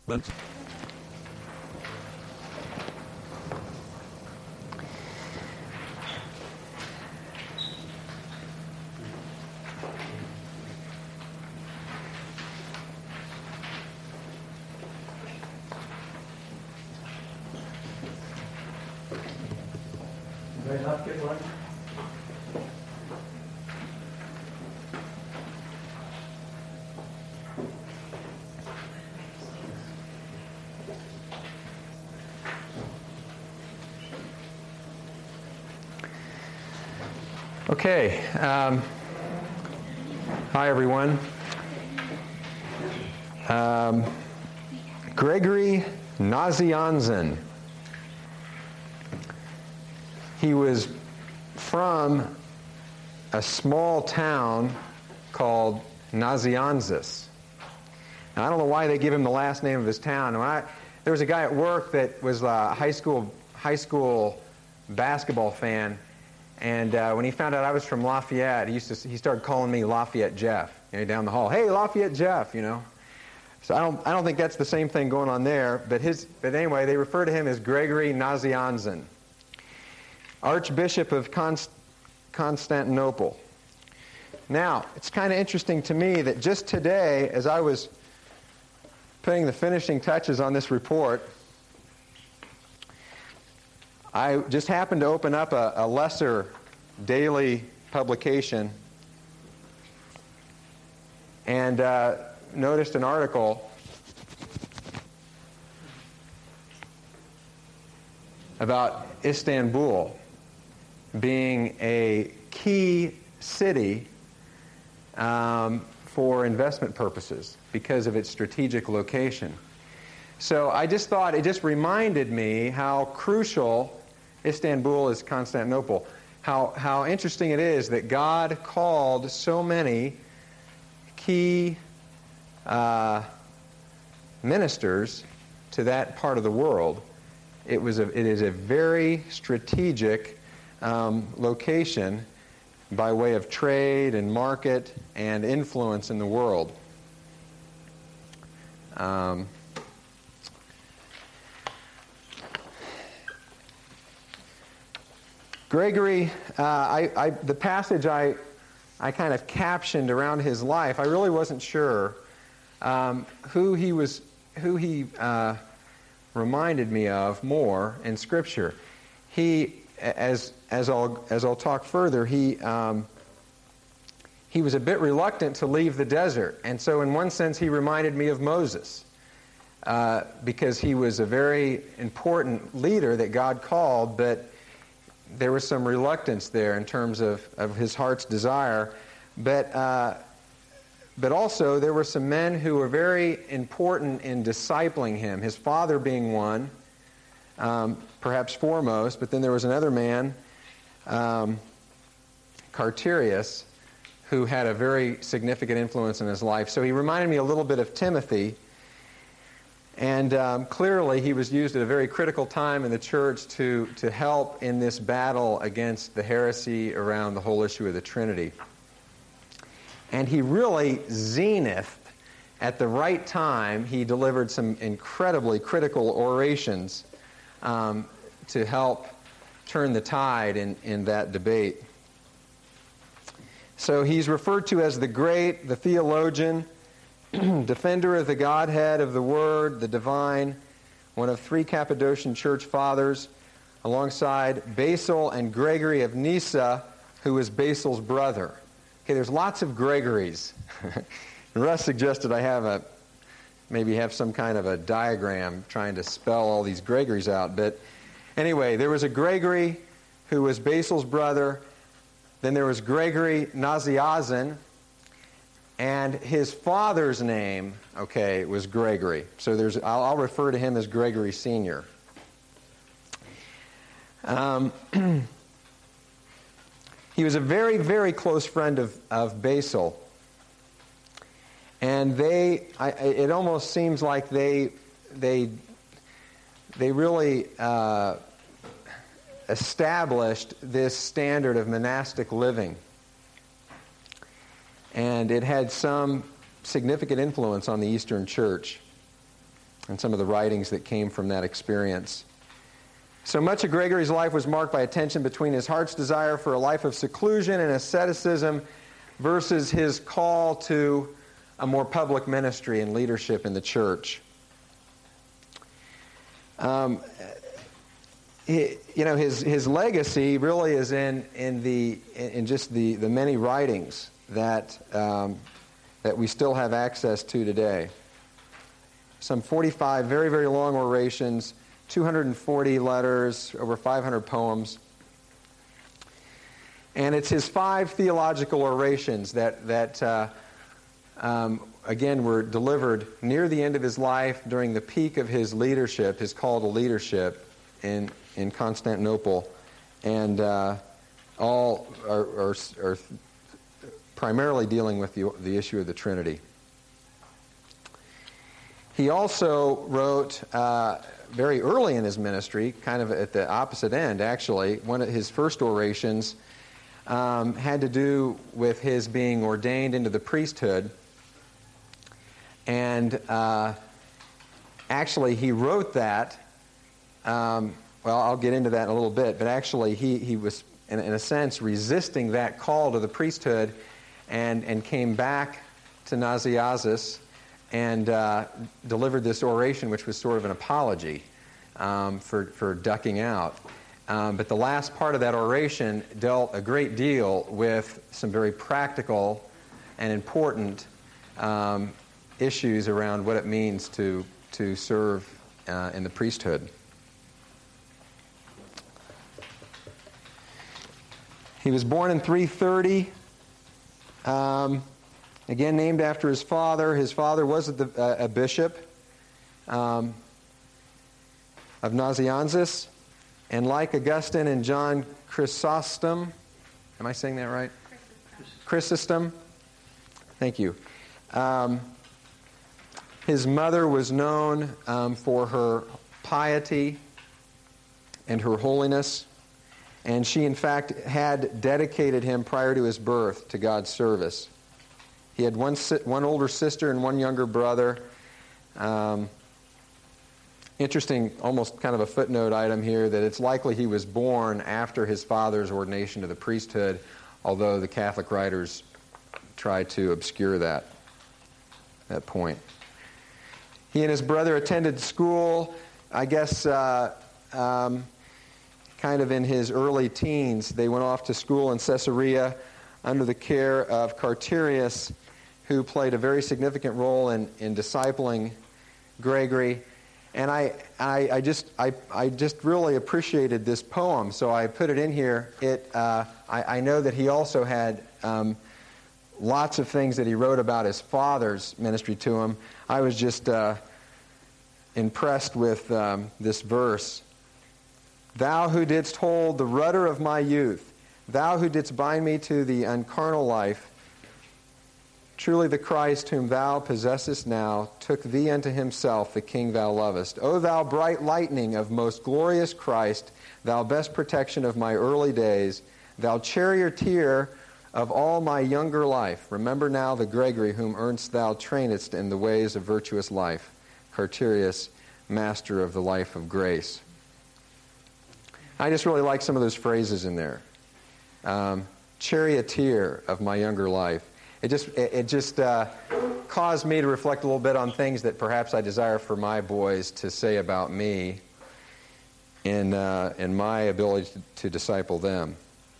Okay. Um, hi, everyone. Um, Gregory Nazianzen. He was from a small town called Nazianzus. Now, I don't know why they give him the last name of his town. When I, there was a guy at work that was a high school high school basketball fan, and uh, when he found out I was from Lafayette, he used to he started calling me Lafayette Jeff, you know, down the hall. Hey, Lafayette Jeff, you know. So I don't I don't think that's the same thing going on there. But his but anyway, they refer to him as Gregory Nazianzen, Archbishop of Const- Constantinople. Now, it's kind of interesting to me that just today, as I was putting the finishing touches on this report, I just happened to open up a, a lesser daily publication and uh, noticed an article about Istanbul being a key city um, for investment purposes because of its strategic location. So I just thought, it just reminded me how crucial Istanbul is Constantinople. How, how interesting it is that God called so many key uh, ministers to that part of the world. It was a, it is a very strategic um, location by way of trade and market and influence in the world. Um, Gregory, uh, I, I, the passage I, I kind of captioned around his life, I really wasn't sure um, who he was, who he uh, reminded me of more in Scripture. He, as as I'll as I'll talk further, he um, he was a bit reluctant to leave the desert, and so in one sense he reminded me of Moses, uh, because he was a very important leader that God called, but there was some reluctance there in terms of, of his heart's desire. But uh, but also there were some men who were very important in discipling him, his father being one, um, perhaps foremost, but then there was another man, um, Carterius, who had a very significant influence in his life. So he reminded me a little bit of Timothy. And um, clearly he was used at a very critical time in the church to, to help in this battle against the heresy around the whole issue of the Trinity. And he really zenith, at the right time, he delivered some incredibly critical orations um, to help turn the tide in, in that debate. So he's referred to as the great, the theologian, defender of the Godhead, of the Word, the divine, one of three Cappadocian church fathers, alongside Basil and Gregory of Nyssa, who was Basil's brother. Okay, there's lots of Gregorys. Russ suggested I have a, maybe have some kind of a diagram trying to spell all these Gregorys out. But anyway, there was a Gregory who was Basil's brother. Then there was Gregory Nazianzen, and his father's name, okay, was Gregory. So there's, I'll, I'll refer to him as Gregory Senior Um, he was a very, very close friend of, of Basil. And they, I, it almost seems like they, they, they really uh, established this standard of monastic living. And it had some significant influence on the Eastern Church and some of the writings that came from that experience. So much of Gregory's life was marked by a tension between his heart's desire for a life of seclusion and asceticism versus his call to a more public ministry and leadership in the church. Um, he, you know, his his legacy really is in in the in just the, the many writings that um, that we still have access to today. Some forty-five very very long orations, two hundred forty letters, over five hundred poems. And it's his five theological orations that, that uh, um, again, were delivered near the end of his life during the peak of his leadership, his call to leadership in, in Constantinople. And uh, all are, are, are primarily dealing with the, the issue of the Trinity. He also wrote... Uh, very early in his ministry, kind of at the opposite end, actually, one of his first orations um, had to do with his being ordained into the priesthood. And uh, actually, he wrote that, um, well, I'll get into that in a little bit, but actually he, he was, in, in a sense, resisting that call to the priesthood and, and came back to Nazianzus and uh, delivered this oration, which was sort of an apology um, for, for ducking out. Um, but the last part of that oration dealt a great deal with some very practical and important um, issues around what it means to, to serve uh, in the priesthood. He was born in three thirty. Um, Again, named after his father. His father was a, uh, a bishop um, of Nazianzus. And like Augustine and John Chrysostom, am I saying that right? Chrysostom. Thank you. Um, his mother was known um, for her piety and her holiness. And she, in fact, had dedicated him prior to his birth to God's service. He had one one older sister and one younger brother. Um, interesting, almost kind of a footnote item here, that it's likely he was born after his father's ordination to the priesthood, although the Catholic writers try to obscure that, that point. He and his brother attended school, I guess, uh, um, kind of in his early teens. They went off to school in Caesarea under the care of Carterius, who played a very significant role in, in discipling Gregory. And I, I, I just, I, I just really appreciated this poem, so I put it in here. It, uh, I, I know that he also had um, lots of things that he wrote about his father's ministry to him. I was just uh, impressed with um, this verse. Thou who didst hold the rudder of my youth, thou who didst bind me to the uncarnal life, truly the Christ whom thou possessest now took thee unto himself, the King thou lovest. O thou bright lightning of most glorious Christ, thou best protection of my early days, thou charioteer of all my younger life, remember now the Gregory whom ernst thou trainedst in the ways of virtuous life, Carterius, master of the life of grace. I just really like some of those phrases in there. Um, charioteer of my younger life. It just it, it just uh, caused me to reflect a little bit on things that perhaps I desire for my boys to say about me. in, uh, in my ability to, to disciple them.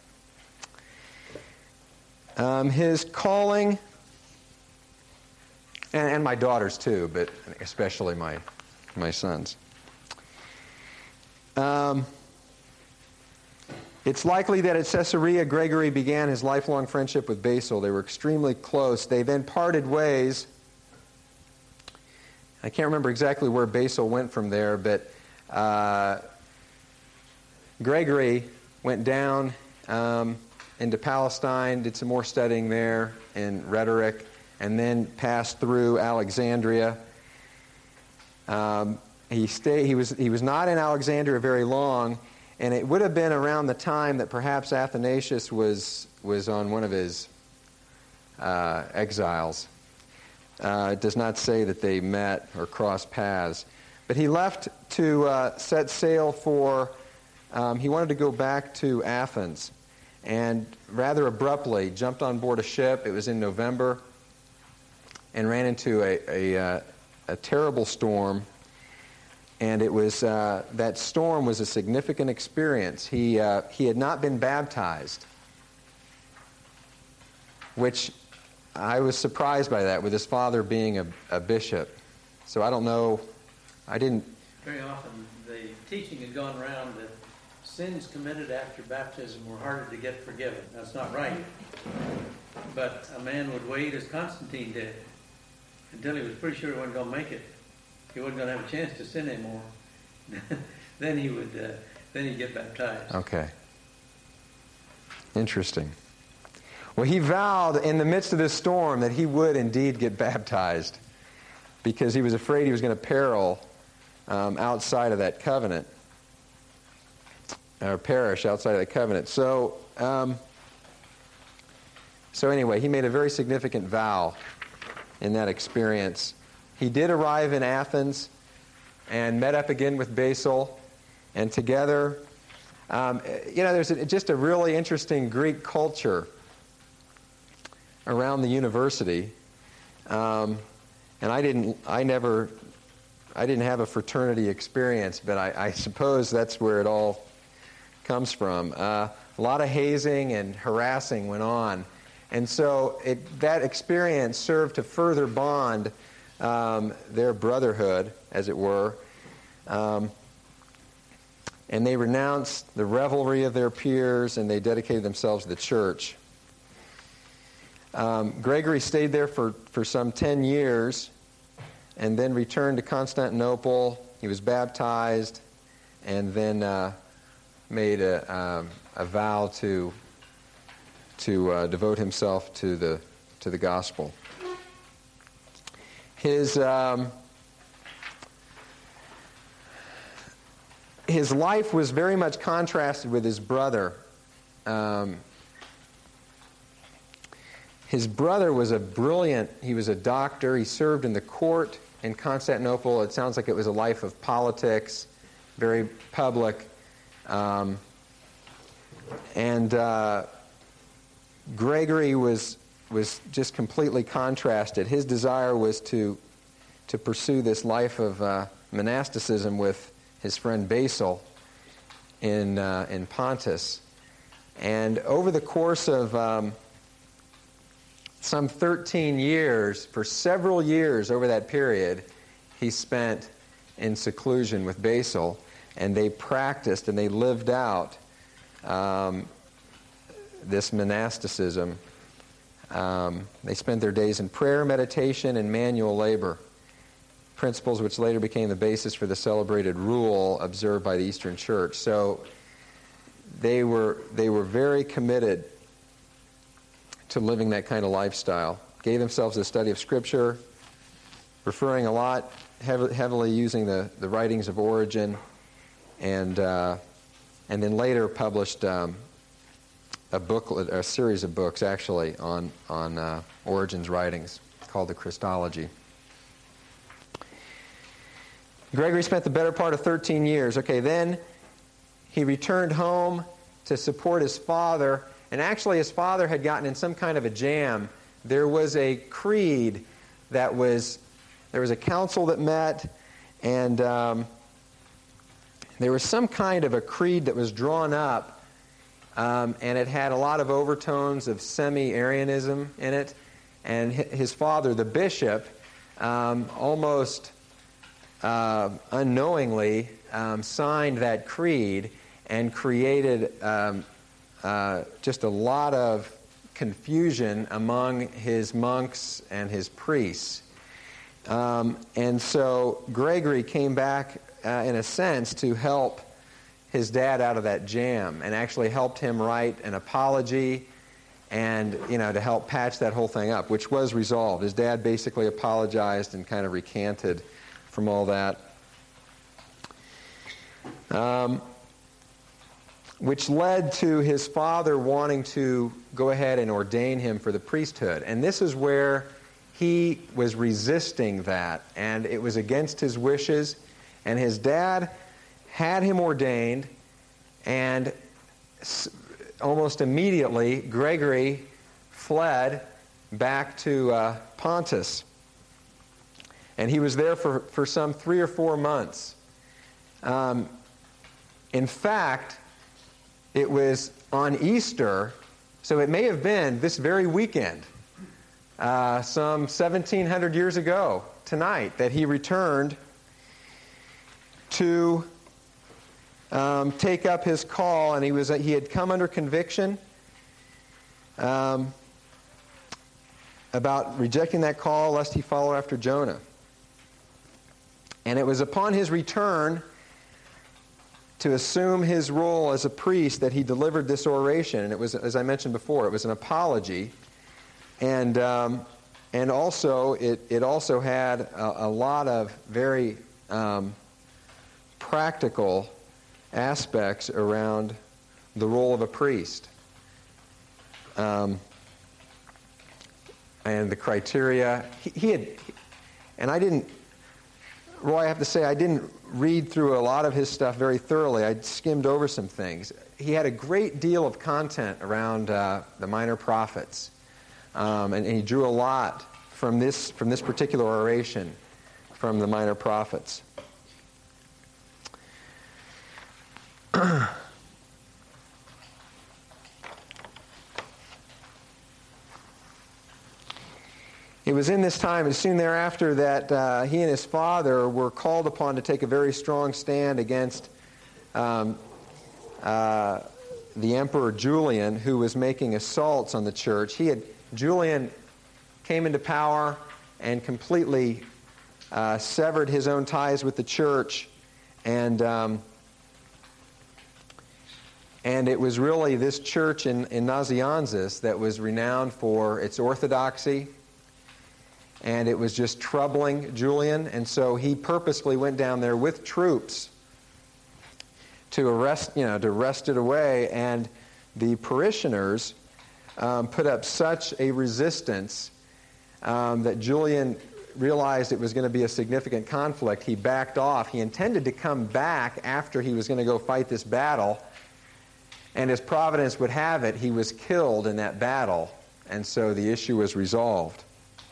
Um, his calling, and, and my daughters too, but especially my, my sons. Um, it's likely that at Caesarea, Gregory began his lifelong friendship with Basil. They were extremely close. They then parted ways. I can't remember exactly where Basil went from there, but uh, Gregory went down um, into Palestine, did some more studying there in rhetoric, and then passed through Alexandria. Um, he stayed. He was he was not in Alexandria very long, and it would have been around the time that perhaps Athanasius was was on one of his uh, exiles. Uh, it does not say that they met or crossed paths, but he left to uh, set sail for. Um, he wanted to go back to Athens, and rather abruptly jumped on board a ship. It was in November, and ran into a a, uh, a terrible storm. And it was uh, that storm was a significant experience. He uh, he had not been baptized, which I was surprised by that, with his father being a, a bishop. So I don't know. I didn't. Very often the teaching had gone around that sins committed after baptism were harder to get forgiven. That's not right. But a man would wait, as Constantine did, until he was pretty sure he wasn't going to make it. He wasn't going to have a chance to sin anymore. then he would. Uh, then he'd get baptized. Okay. Interesting. Well, he vowed in the midst of this storm that he would indeed get baptized, because he was afraid he was going to peril um, outside of that covenant, or perish outside of the covenant. So, um, so anyway, he made a very significant vow in that experience. He did arrive in Athens and met up again with Basil, and together, um, you know, there's a, just a really interesting Greek culture around the university, um, and I didn't, I never, I didn't have a fraternity experience, but I, I suppose that's where it all comes from. Uh, a lot of hazing and harassing went on, and so it, that experience served to further bond um, their brotherhood, as it were, um, and they renounced the revelry of their peers, and they dedicated themselves to the church. Um, Gregory stayed there for, for some ten years, and then returned to Constantinople. He was baptized, and then uh, made a, um, a vow to to uh, devote himself to the to the gospel. His um, his life was very much contrasted with his brother. Um, his brother was a brilliant. He was a doctor. He served in the court in Constantinople. It sounds like it was a life of politics, very public, um, and uh, Gregory was. was just completely contrasted. His desire was to to pursue this life of uh, monasticism with his friend Basil in uh, in Pontus, and over the course of um, some thirteen years, for several years over that period, he spent in seclusion with Basil, and they practiced and they lived out um, this monasticism. Um, they spent their days in prayer, meditation, and manual labor, principles which later became the basis for the celebrated rule observed by the Eastern Church. So they were they were very committed to living that kind of lifestyle. Gave themselves to the study of Scripture, referring a lot, heavily, heavily using the, the writings of Origen, and uh, and then later published Um, a booklet, a series of books actually on on uh, Origen's writings called the Christology. Gregory spent the better part of thirteen years. Okay, then he returned home to support his father, and actually his father had gotten in some kind of a jam. There was a creed that was, there was a council that met, and um, there was some kind of a creed that was drawn up, um, and it had a lot of overtones of semi-Arianism in it. And his father, the bishop, um, almost uh, unknowingly um, signed that creed and created um, uh, just a lot of confusion among his monks and his priests. Um, and so Gregory came back, uh, in a sense, to help his dad out of that jam, and actually helped him write an apology, and, you know, to help patch that whole thing up, which was resolved. His dad basically apologized and kind of recanted from all that. Um, which led to his father wanting to go ahead and ordain him for the priesthood. And this is where he was resisting that, and it was against his wishes. And his dad had him ordained, and almost immediately Gregory fled back to uh, Pontus. And he was there for, for some three or four months. Um, in fact, it was on Easter, so it may have been this very weekend, uh, some seventeen hundred years ago tonight, that he returned to um, take up his call, and he was he had come under conviction um, about rejecting that call lest he follow after Jonah. And it was upon his return to assume his role as a priest that he delivered this oration. And it was, as I mentioned before, it was an apology. And um, and also, it, it also had a, a lot of very um, practical aspects around the role of a priest. Um, and the criteria. He, he had, and I didn't, Roy, I have to say, I didn't read through a lot of his stuff very thoroughly. I skimmed over some things. He had a great deal of content around uh, the minor prophets, um, and, and he drew a lot from this from this particular oration from the minor prophets. It was in this time, and soon thereafter, that uh, he and his father were called upon to take a very strong stand against um, uh, the Emperor Julian, who was making assaults on the church. He had Julian came into power and completely uh, severed his own ties with the church, and um, and it was really this church in, in Nazianzus that was renowned for its orthodoxy. And it was just troubling Julian, and so he purposely went down there with troops to arrest, you know, to wrest it away. And the parishioners um, put up such a resistance um, that Julian realized it was going to be a significant conflict. He backed off. He intended to come back after he was going to go fight this battle, and as providence would have it, he was killed in that battle, and so the issue was resolved.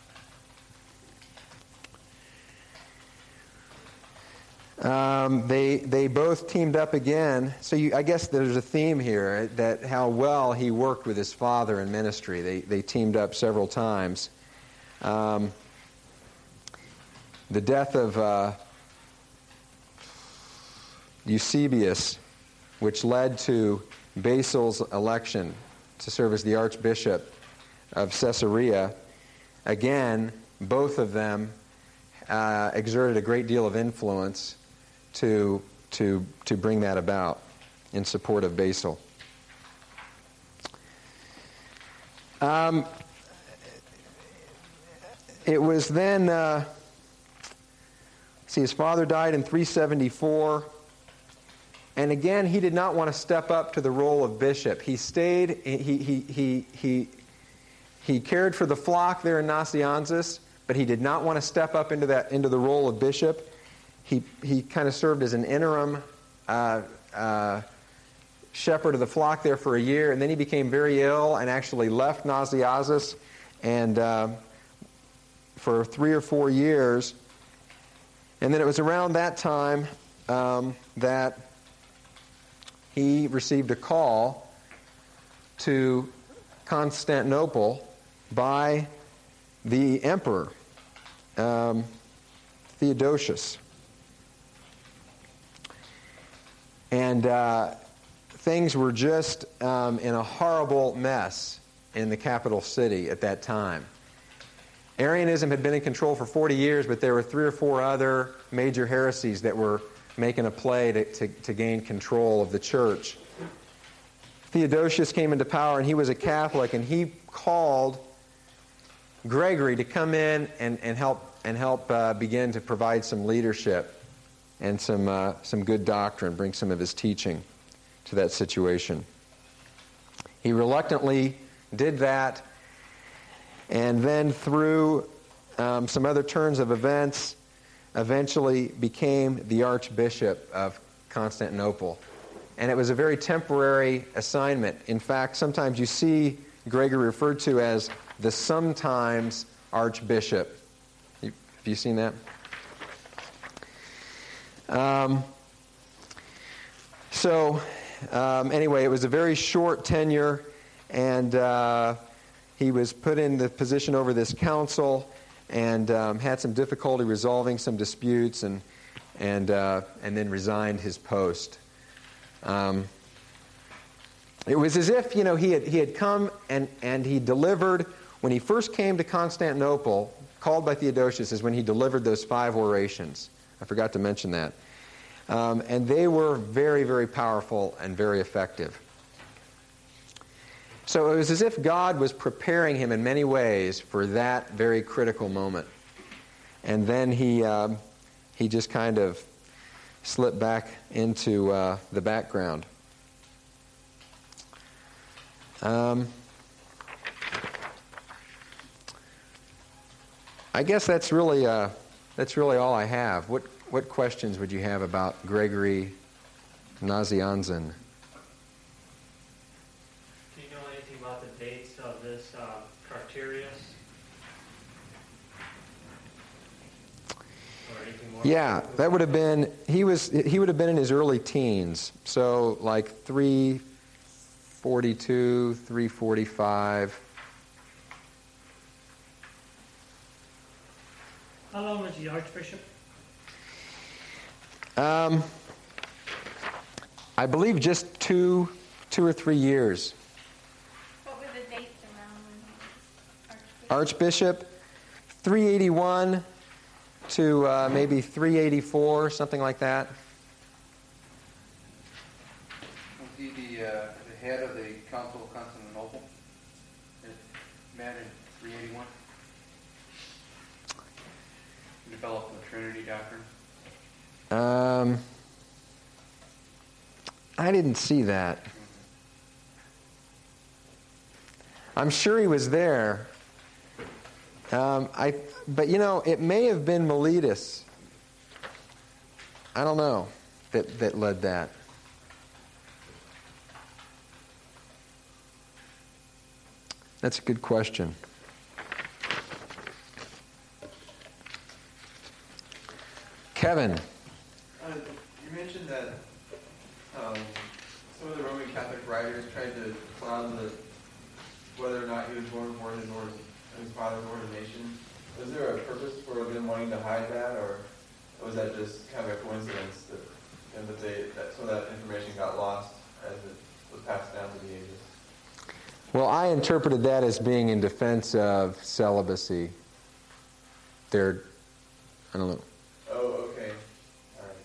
Um, they they both teamed up again. So you, I guess there's a theme here that how well he worked with his father in ministry. They they teamed up several times. Um, the death of uh, Eusebius, which led to Basil's election to serve as the Archbishop of Caesarea, again, both of them uh, exerted a great deal of influence to to to bring that about in support of Basil. Um, it was then, uh, see, his father died in three seventy-four, and again, he did not want to step up to the role of bishop. He stayed, he he he he he cared for the flock there in Nazianzus, but he did not want to step up into that into the role of bishop. He he kind of served as an interim uh, uh, shepherd of the flock there for a year, and then he became very ill and actually left Nazianzus, and uh, for three or four years. And then it was around that time um, that he received a call to Constantinople by the emperor, um, Theodosius. And uh, things were just um, in a horrible mess in the capital city at that time. Arianism had been in control for forty years, but there were three or four other major heresies that were making a play to, to, to gain control of the church. Theodosius came into power, and he was a Catholic, and he called Gregory to come in and, and help and help uh, begin to provide some leadership and some uh, some good doctrine, bring some of his teaching to that situation. He reluctantly did that, and then through um, some other turns of events, eventually became the Archbishop of Constantinople. And it was a very temporary assignment. In fact, sometimes you see Gregory referred to as the sometimes Archbishop. You, have you seen that? Um, so, um, anyway, it was a very short tenure, and uh, he was put in the position over this council and um, had some difficulty resolving some disputes, and and uh, and then resigned his post. Um, it was as if, you know, he had he had come and, and he delivered, when he first came to Constantinople, called by Theodosius, is when he delivered those five orations. I forgot to mention that. Um, and they were very, very powerful and very effective. So it was as if God was preparing him in many ways for that very critical moment. And then he um, he just kind of slipped back into uh, the background. Um, I guess that's really uh, that's really all I have. What what questions would you have about Gregory Nazianzen? Do you know anything about the dates of this uh, Carterius? Or anything more? Yeah, that would have been he was he would have been in his early teens, so like three forty-two, three forty-five. How long was he Archbishop? Um, I believe just two, two or three years. What were the dates around when he was Archbishop? Archbishop, three eighty-one to uh, maybe three eighty-four, something like that. Was he the, uh, the head of the Council of Constantinople? It met in three eighty-one? Developed the Trinity doctrine? Um, I didn't see that. I'm sure he was there. Um, I, but you know, it may have been Miletus. I don't know that that led that. That's a good question. Kevin. Uh, you mentioned that um, some of the Roman Catholic writers tried to cloud the, whether or not he was born before his, ord- his father's ordination. Was there a purpose for them wanting to hide that, or was that just kind of a coincidence that, and that, they, that some of that information got lost as it was passed down to the ages? Well, I interpreted that as being in defense of celibacy. They're, I don't know. Oh, okay. All right.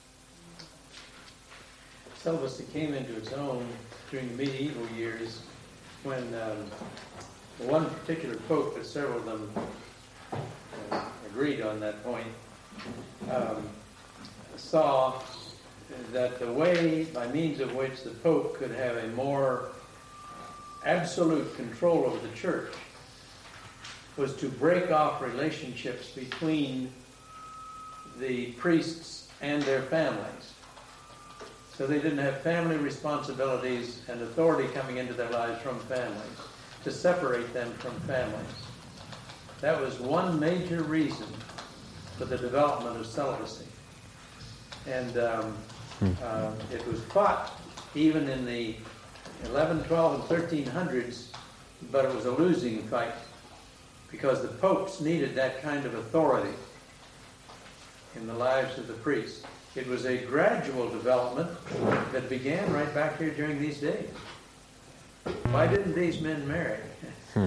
Celibacy came into its own during the medieval years when um, one particular pope, but several of them uh, agreed on that point, um, saw that the way by means of which the pope could have a more absolute control over the church was to break off relationships between the priests and their families. So they didn't have family responsibilities and authority coming into their lives from families, to separate them from families. That was one major reason for the development of celibacy. And um, uh, it was fought even in the eleven, twelve, and thirteen hundreds, but it was a losing fight because the popes needed that kind of authority in the lives of the priests. It was a gradual development that began right back here during these days. Why didn't these men marry? Hmm.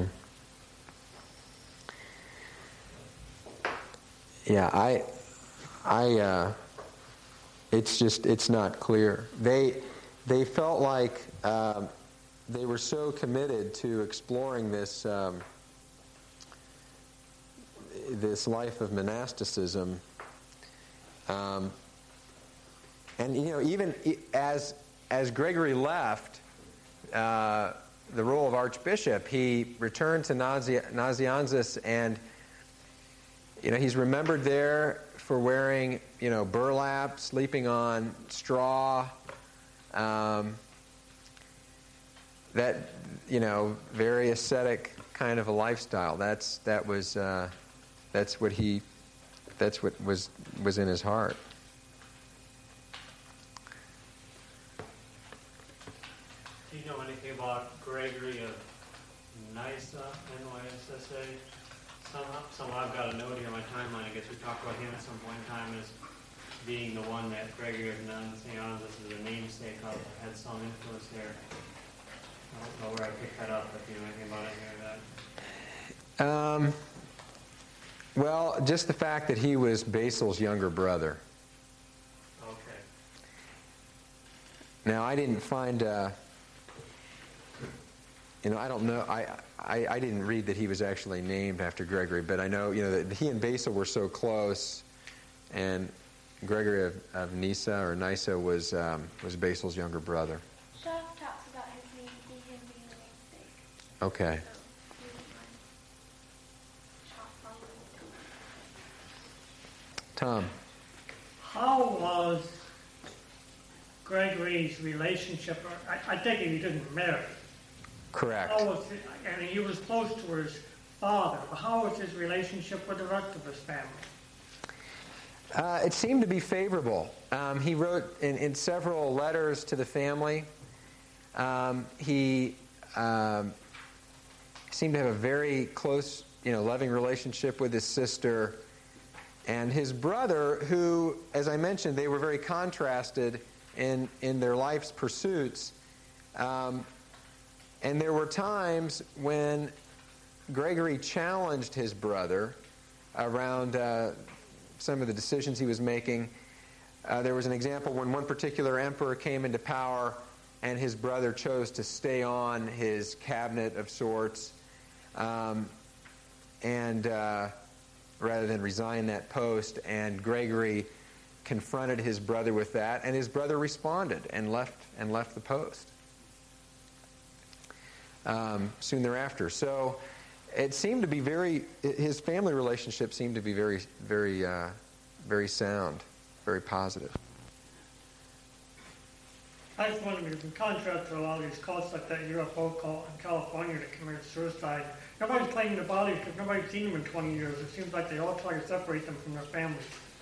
Yeah, I, I, uh, it's just, it's not clear. They, they felt like um, they were so committed to exploring this, um, this life of monasticism. Um, and, you know, even as, as Gregory left uh, the role of archbishop, he returned to Nazi- Nazianzus, and you know, he's remembered there for wearing, you know, burlap, sleeping on straw, um, that, you know, very ascetic kind of a lifestyle. That's that was uh, that's what he that's what was was in his heart. Do you know anything about Gregory of Nyssa, N Y S S A? Somehow, somehow I've got a note here on my timeline. I guess we talked about him at some point in time as being the one that Gregory of Nazianzus is a namesake of, had some influence there. I don't know where I picked that up, if you know anything about it or that. Um, well, just the fact that he was Basil's younger brother. Okay. Now, I didn't find, uh, you know, I don't know, I, I, I didn't read that he was actually named after Gregory, but I know, you know, that he and Basil were so close, and Gregory of, of Nyssa or Nyssa was um, was Basil's younger brother. Shaw talks about his name, him being the namesake. Okay. So, he wouldn't mind Shaw following. Tom. How was Gregory's relationship? I, I take it he didn't marry. Correct. How was it, I mean, he was close to his father, but how was his relationship with the rest of his family? Uh, it seemed to be favorable. Um, he wrote in, in several letters to the family. Um, he um, seemed to have a very close, you know, loving relationship with his sister. And his brother, who, as I mentioned, they were very contrasted in, in their life's pursuits. Um, and there were times when Gregory challenged his brother around uh, some of the decisions he was making. Uh, there was an example when one particular emperor came into power and his brother chose to stay on his cabinet of sorts, um, and uh, rather than resign that post, and Gregory confronted his brother with that, and his brother responded and left and left the post um, soon thereafter. So it seemed to be very, his family relationship seemed to be very, very, uh, very sound, very positive. I just wondered if in contrast to a lot of these cults like that U F O cult in California that committed suicide, nobody's claiming the bodies because nobody's seen them in twenty years. It seems like they all try to separate them from their families.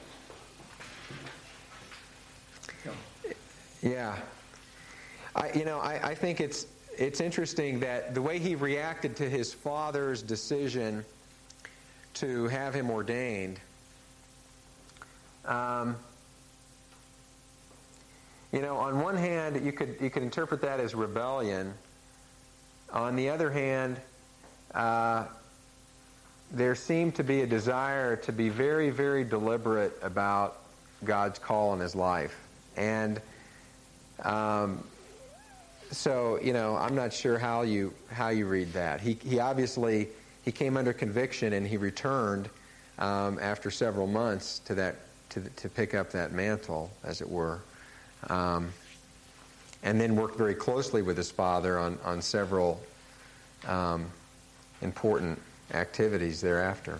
Yeah. I, you know, I, I think it's it's interesting that the way he reacted to his father's decision to have him ordained, um, you know, on one hand, you could you could interpret that as rebellion. On the other hand, uh, there seemed to be a desire to be very, very deliberate about God's call in his life. And um, so, you know, I'm not sure how you how you read that. He he obviously he came under conviction and he returned um, after several months to that to to pick up that mantle, as it were. Um, and then worked very closely with his father on, on several um, important activities thereafter.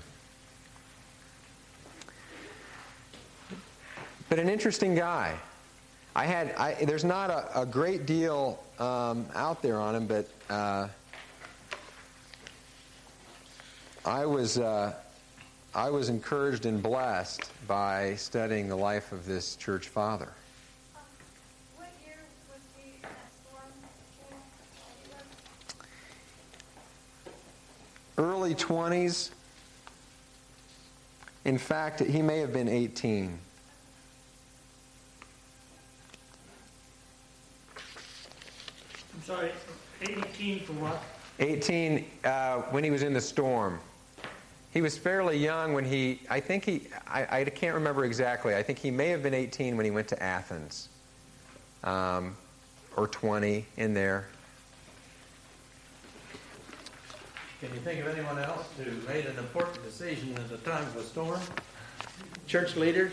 But an interesting guy. I had I, there's not a, a great deal um, out there on him, but uh, I was uh, I was encouraged and blessed by studying the life of this church father. What year was he at early twenties. In fact, he may have been eighteen. I'm sorry, eighteen for what? eighteen uh, when he was in the storm. He was fairly young when he, I think he, I, I can't remember exactly. I think he may have been eighteen when he went to Athens. Um, or twenty, in there. Can you think of anyone else who made an important decision at the time of a storm? Church leader?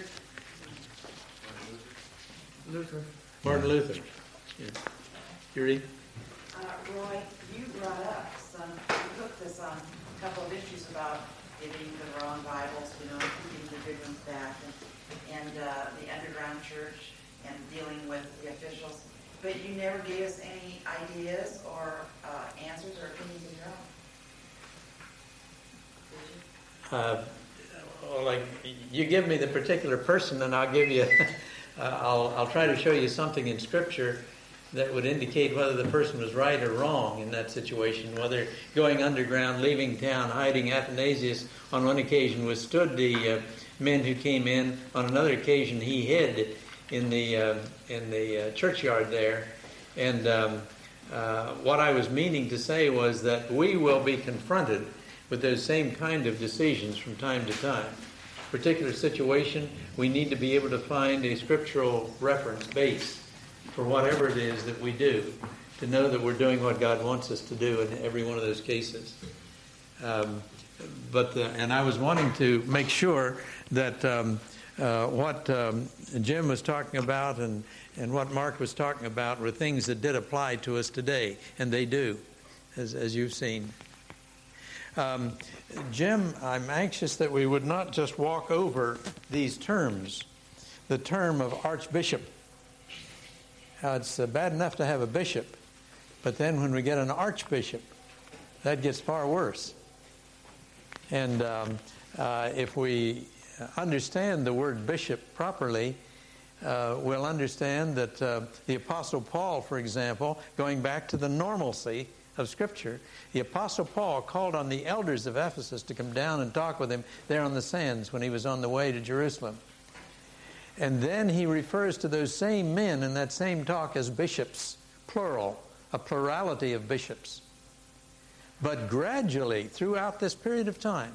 Luther. Martin Luther. Yeah. You read? Uh, Roy, you brought up some, you took this on a couple of issues about giving the wrong Bibles, you know, keeping the good ones back, and, and uh, the underground church, and dealing with the officials. But you never gave us any ideas or uh, answers or opinions of your own. Did you? Uh, well, like, you give me the particular person, and I'll give you, uh, I'll, I'll try to show you something in Scripture that would indicate whether the person was right or wrong in that situation, whether going underground, leaving town, hiding. Athanasius on one occasion withstood the uh, men who came in. On another occasion, he hid in the uh, in the uh, churchyard there. And um, uh, what I was meaning to say was that we will be confronted with those same kind of decisions from time to time. Particular situation, we need to be able to find a scriptural reference base for whatever it is that we do, to know that we're doing what God wants us to do in every one of those cases. Um, but the, and I was wanting to make sure that um, uh, what um, Jim was talking about and, and what Mark was talking about were things that did apply to us today, and they do, as, as you've seen. Um, Jim, I'm anxious that we would not just walk over these terms. The term of archbishop. Uh, it's uh, bad enough to have a bishop, but then when we get an archbishop, that gets far worse. And um, uh, if we understand the word bishop properly, uh, we'll understand that uh, the Apostle Paul, for example, going back to the normalcy of Scripture, the Apostle Paul called on the elders of Ephesus to come down and talk with him there on the sands when he was on the way to Jerusalem. And then he refers to those same men in that same talk as bishops, plural, a plurality of bishops. But gradually, throughout this period of time,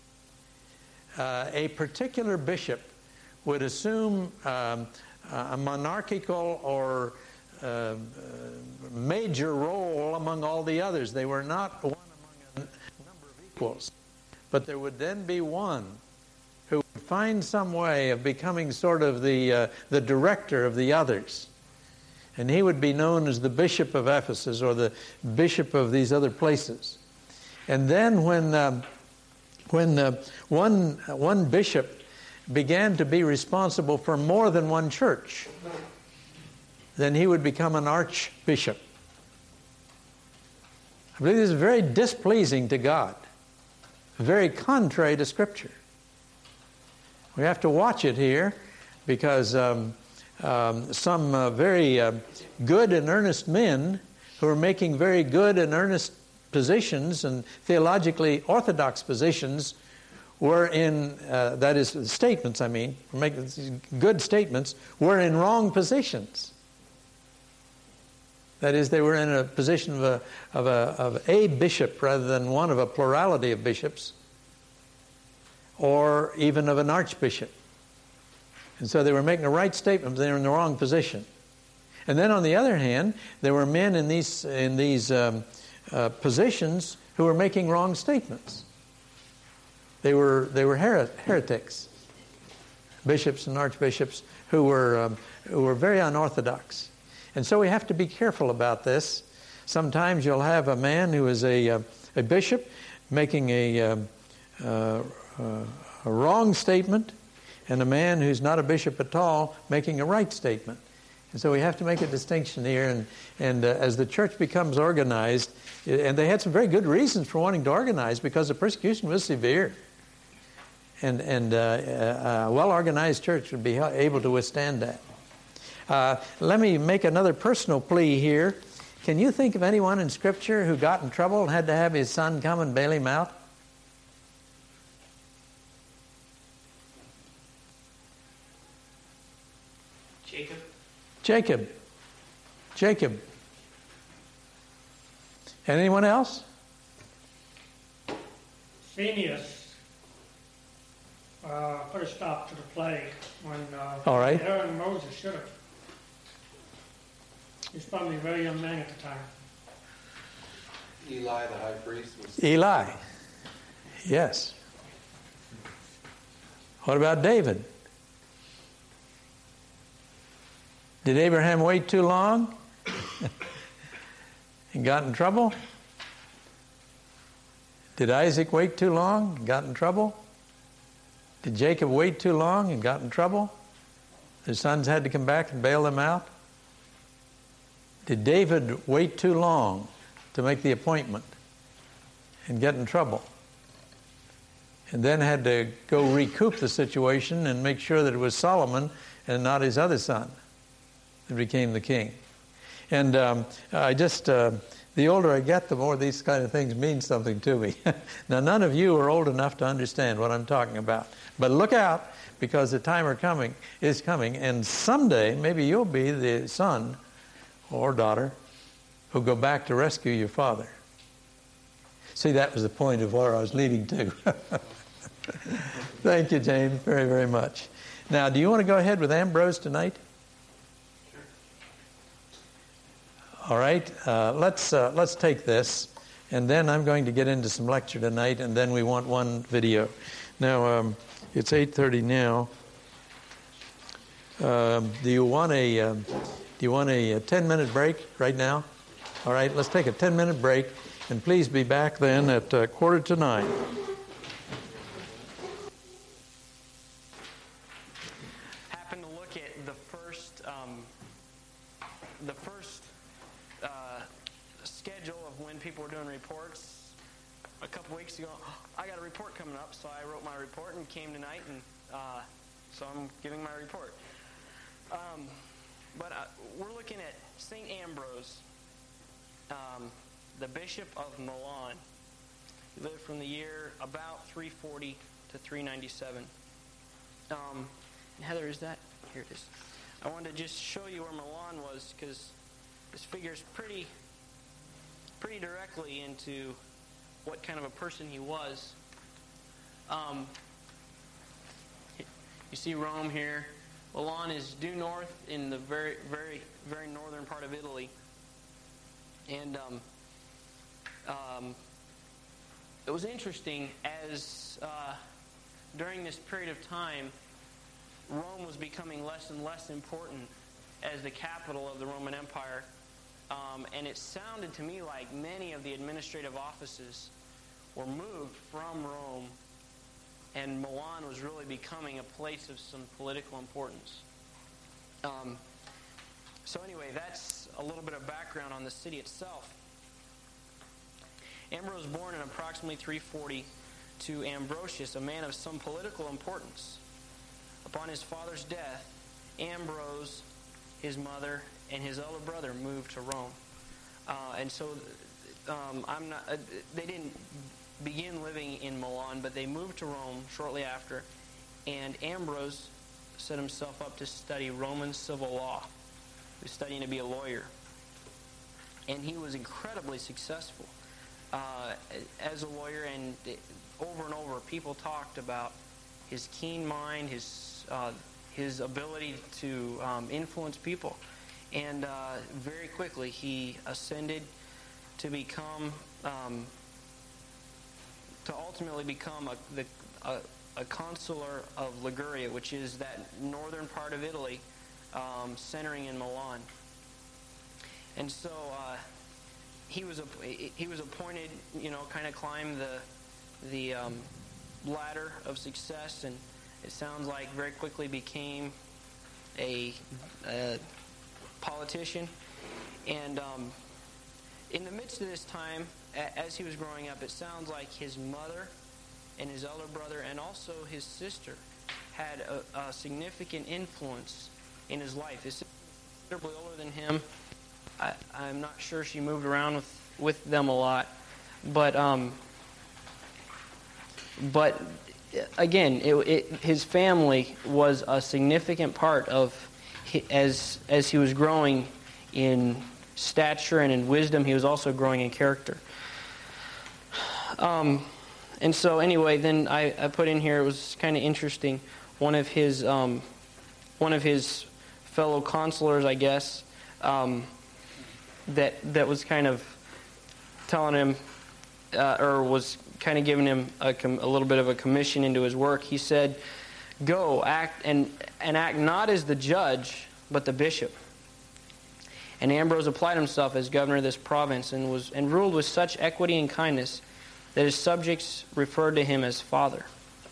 uh, a particular bishop would assume um, a monarchical or uh, major role among all the others. They were not one among a number of equals. But there would then be one who would find some way of becoming sort of the uh, the director of the others. And he would be known as the bishop of Ephesus or the bishop of these other places. And then when um, when uh, one one bishop began to be responsible for more than one church, then he would become an archbishop. I believe this is very displeasing to God, very contrary to Scripture. We have to watch it here because um, um, some uh, very uh, good and earnest men who are making very good and earnest positions and theologically orthodox positions were in, uh, that is, statements, I mean, making good statements, were in wrong positions. That is, they were in a position of a, of a, of a bishop rather than one of a plurality of bishops, or even of an archbishop. And so they were making a right statement, but they were in the wrong position. And then on the other hand, there were men in these in these um, uh, positions who were making wrong statements. They were they were her- heretics, bishops and archbishops who were um, who were very unorthodox. And so we have to be careful about this. Sometimes you'll have a man who is a uh, a bishop making a um, uh, Uh, a wrong statement, and a man who's not a bishop at all making a right statement. And so we have to make a distinction here. And, and uh, as the church becomes organized, and they had some very good reasons for wanting to organize because the persecution was severe. And, and uh, a well-organized church would be able to withstand that. Uh, let me make another personal plea here. Can you think of anyone in Scripture who got in trouble and had to have his son come and bail him out? Jacob. Jacob. Jacob. Anyone else? Phineas uh, put a stop to the plague when uh, All right. Aaron and Moses should have. He was probably a very young man at the time. Eli, the high priest, was. Eli. Yes. What about David? Did Abraham wait too long and got in trouble? Did Isaac wait too long and got in trouble? Did Jacob wait too long and got in trouble? His sons had to come back and bail them out? Did David wait too long to make the appointment and get in trouble? And then had to go recoup the situation and make sure that it was Solomon and not his other son that became the king. And um, I just, uh, the older I get, the more these kind of things mean something to me. Now, none of you are old enough to understand what I'm talking about. But look out, because the time are coming, is coming, and someday maybe you'll be the son or daughter who'll go back to rescue your father. See, that was the point of where I was leading to. Thank you, James, very, very much. Now, do you want to go ahead with Ambrose tonight? All right, uh, let's uh, let's take this, and then I'm going to get into some lecture tonight, and then we want one video. Now, um, it's eight thirty now. Um, do you want a um, do you want a ten-minute break right now? All right, let's take a ten-minute break, and please be back then at uh, quarter to nine. Happen to look at the first um, the first. Uh, schedule of when people were doing reports a couple weeks ago. Oh, I got a report coming up, so I wrote my report and came tonight, and uh, so I'm giving my report. Um, but uh, we're looking at Saint Ambrose, um, the Bishop of Milan. He lived from the year about three forty to three ninety-seven. Um, Heather, is that? Here it is. I wanted to just show you where Milan was, because this figures pretty, pretty directly into what kind of a person he was. Um, you see Rome here. Milan is due north in the very, very, very northern part of Italy. And um, um, it was interesting as uh, during this period of time, Rome was becoming less and less important as the capital of the Roman Empire. Um, and it sounded to me like many of the administrative offices were moved from Rome, and Milan was really becoming a place of some political importance. Um, so anyway, that's a little bit of background on the city itself. Ambrose was born in approximately three forty to Ambrosius, a man of some political importance. Upon his father's death, Ambrose, his mother, and his elder brother moved to Rome. Uh, and so um, I'm not. Uh, they didn't begin living in Milan, but they moved to Rome shortly after. And Ambrose set himself up to study Roman civil law. He was studying to be a lawyer. And he was incredibly successful uh, as a lawyer. And over and over, people talked about his keen mind, his uh, his ability to um, influence people. And uh, very quickly, he ascended to become, um, to ultimately become a, the, a, a consular of Liguria, which is that northern part of Italy, um, centering in Milan. And so uh, he was he was appointed, you know, kind of climbed the the um, ladder of success, and it sounds like very quickly became a, a politician. And um, in the midst of this time, a- as he was growing up, it sounds like his mother and his elder brother and also his sister had a, a significant influence in his life. His sister was considerably older than him, I, I'm not sure she moved around with, with them a lot. But, um, but again, it, it, his family was a significant part of, his, as, as he was growing in stature and in wisdom, he was also growing in character. Um, and so anyway, then I, I put in here, it was kind of interesting, one of his um, one of his fellow consulars, I guess, um, that that was kind of telling him, uh, or was kind of giving him a, com- a little bit of a commission into his work. He said, "Go, act, and, and act not as the judge, but the bishop." And Ambrose applied himself as governor of this province and was and ruled with such equity and kindness that his subjects referred to him as father.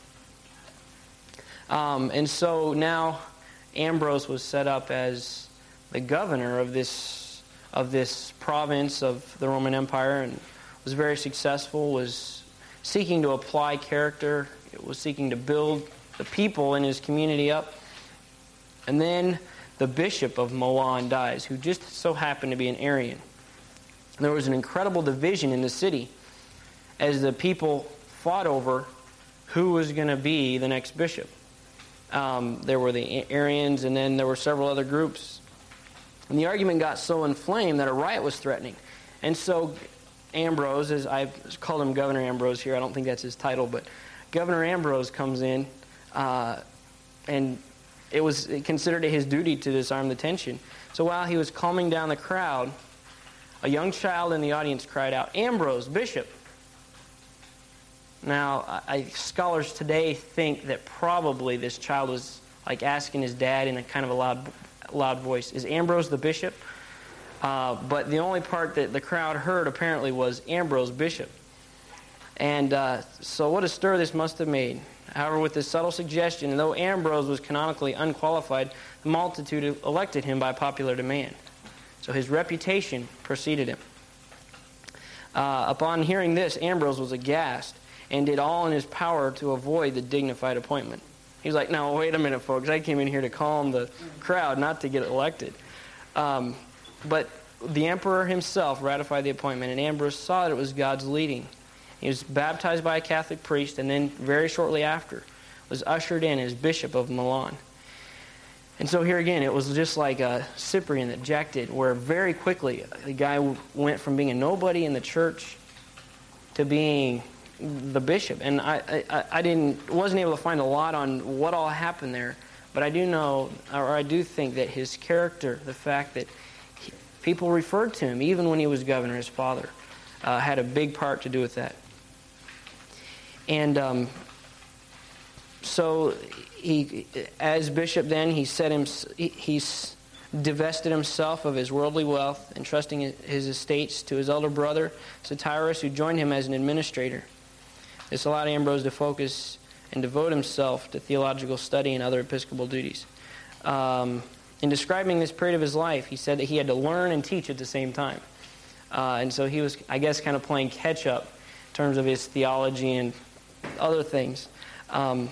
Um, and so now Ambrose was set up as the governor of this of this province of the Roman Empire, and was very successful, was seeking to apply character, was seeking to build the people in his community up. And then the bishop of Milan dies, who just so happened to be an Arian. There was an incredible division in the city as the people fought over who was going to be the next bishop. Um, there were the Arians, and then there were several other groups. And the argument got so inflamed that a riot was threatening. And so Ambrose, as I've called him Governor Ambrose here, I don't think that's his title, but Governor Ambrose comes in, uh, and it was considered his duty to disarm the tension. So while he was calming down the crowd, a young child in the audience cried out, "Ambrose, bishop." Now, I, scholars today think that probably this child was like asking his dad in a kind of a loud, loud voice, "Is Ambrose the bishop?" Uh, but the only part that the crowd heard apparently was "Ambrose, bishop." And uh, so what a stir this must have made. However, with this subtle suggestion, though Ambrose was canonically unqualified, the multitude elected him by popular demand. So his reputation preceded him. Uh, upon hearing this, Ambrose was aghast and did all in his power to avoid the dignified appointment. He was like, "No, wait a minute, folks. I came in here to calm the crowd, not to get elected." Um, but the emperor himself ratified the appointment, and Ambrose saw that it was God's leading. He was baptized by a Catholic priest, and then very shortly after was ushered in as Bishop of Milan. And so here again, it was just like uh, Cyprian that Jack did, where very quickly the guy went from being a nobody in the church to being the bishop. And I, I, I didn't wasn't able to find a lot on what all happened there, but I do know, or I do think that his character, the fact that he, people referred to him, even when he was governor, his father, uh, had a big part to do with that. And um, so he, as bishop, then he set him. He, he divested himself of his worldly wealth, entrusting his estates to his elder brother Satyrus, who joined him as an administrator. This allowed Ambrose to focus and devote himself to theological study and other episcopal duties. Um, in describing this period of his life, he said that he had to learn and teach at the same time. Uh, and so he was, I guess, kind of playing catch-up in terms of his theology and other things. Um,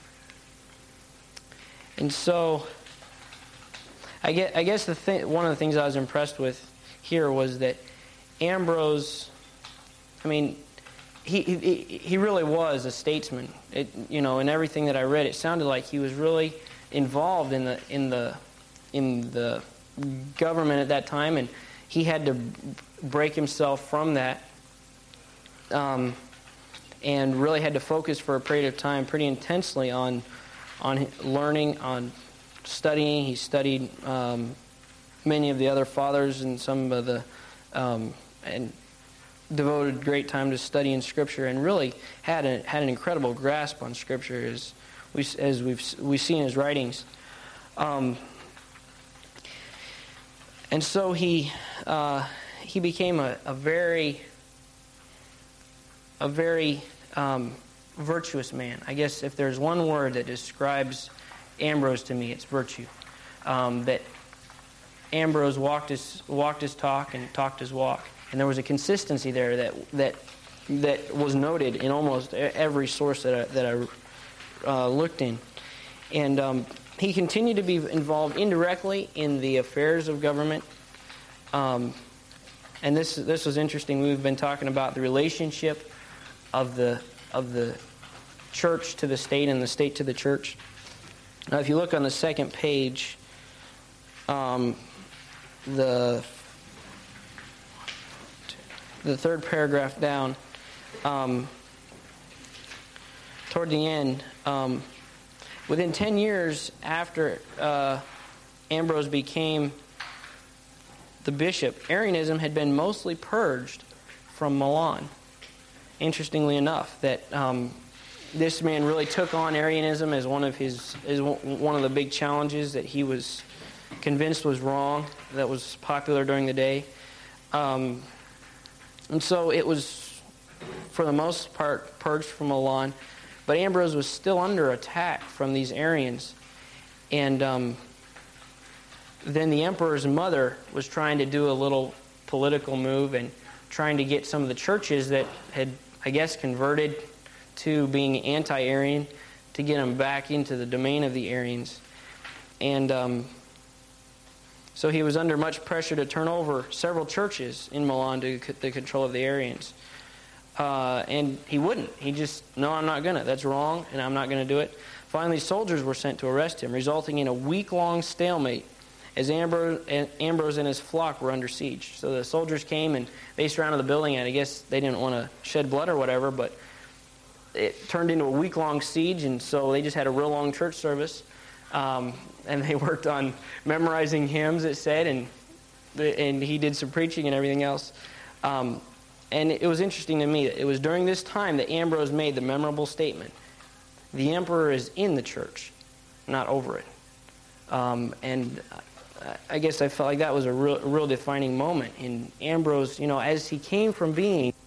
and so, I guess, I guess the thing, one of the things I was impressed with here was that Ambrose, I mean, he he, he really was a statesman. It, you know, in everything that I read, it sounded like he was really involved in the in the in the government at that time, and he had to break himself from that. Um, and really had to focus for a period of time pretty intensely on on learning, on studying. He studied um, many of the other fathers and some of the um, and devoted great time to studying Scripture, and really had a, had an incredible grasp on Scripture as we as we've we see in his writings. Um, and so he uh, he became a, a very a very um, virtuous man. I guess if there's one word that describes Ambrose to me, it's virtue. Um, that Ambrose walked his walked his talk and talked his walk, and there was a consistency there that that that was noted in almost every source that I, that I uh, looked in. And um, he continued to be involved indirectly in the affairs of government, Um, and this this was interesting. We've been talking about the relationship of the of the church to the state and the state to the church. Now, if you look on the second page, um, the the third paragraph down, um, toward the end, um, within ten years after uh, Ambrose became the bishop, Arianism had been mostly purged from Milan. Interestingly enough, that um, this man really took on Arianism as one of his as one of the big challenges that he was convinced was wrong, that was popular during the day. Um, and so it was, for the most part, purged from Milan. But Ambrose was still under attack from these Arians. And um, then the emperor's mother was trying to do a little political move and trying to get some of the churches that had, I guess, converted to being anti-Arian to get them back into the domain of the Arians. And um, so he was under much pressure to turn over several churches in Milan to the control of the Arians. Uh, and he wouldn't. He just, no, I'm not going to. That's wrong, and I'm not going to do it. Finally, soldiers were sent to arrest him, resulting in a week-long stalemate as Ambrose, Ambrose and his flock were under siege. So the soldiers came, and they surrounded the building, and I guess they didn't want to shed blood or whatever, but it turned into a week-long siege, and so they just had a real long church service. Um, and they worked on memorizing hymns, it said, and and he did some preaching and everything else. Um, and it was interesting to me that it was during this time that Ambrose made the memorable statement, "The emperor is in the church, not over it." Um, and I guess I felt like that was a real, a real defining moment in Ambrose, you know, as he came from being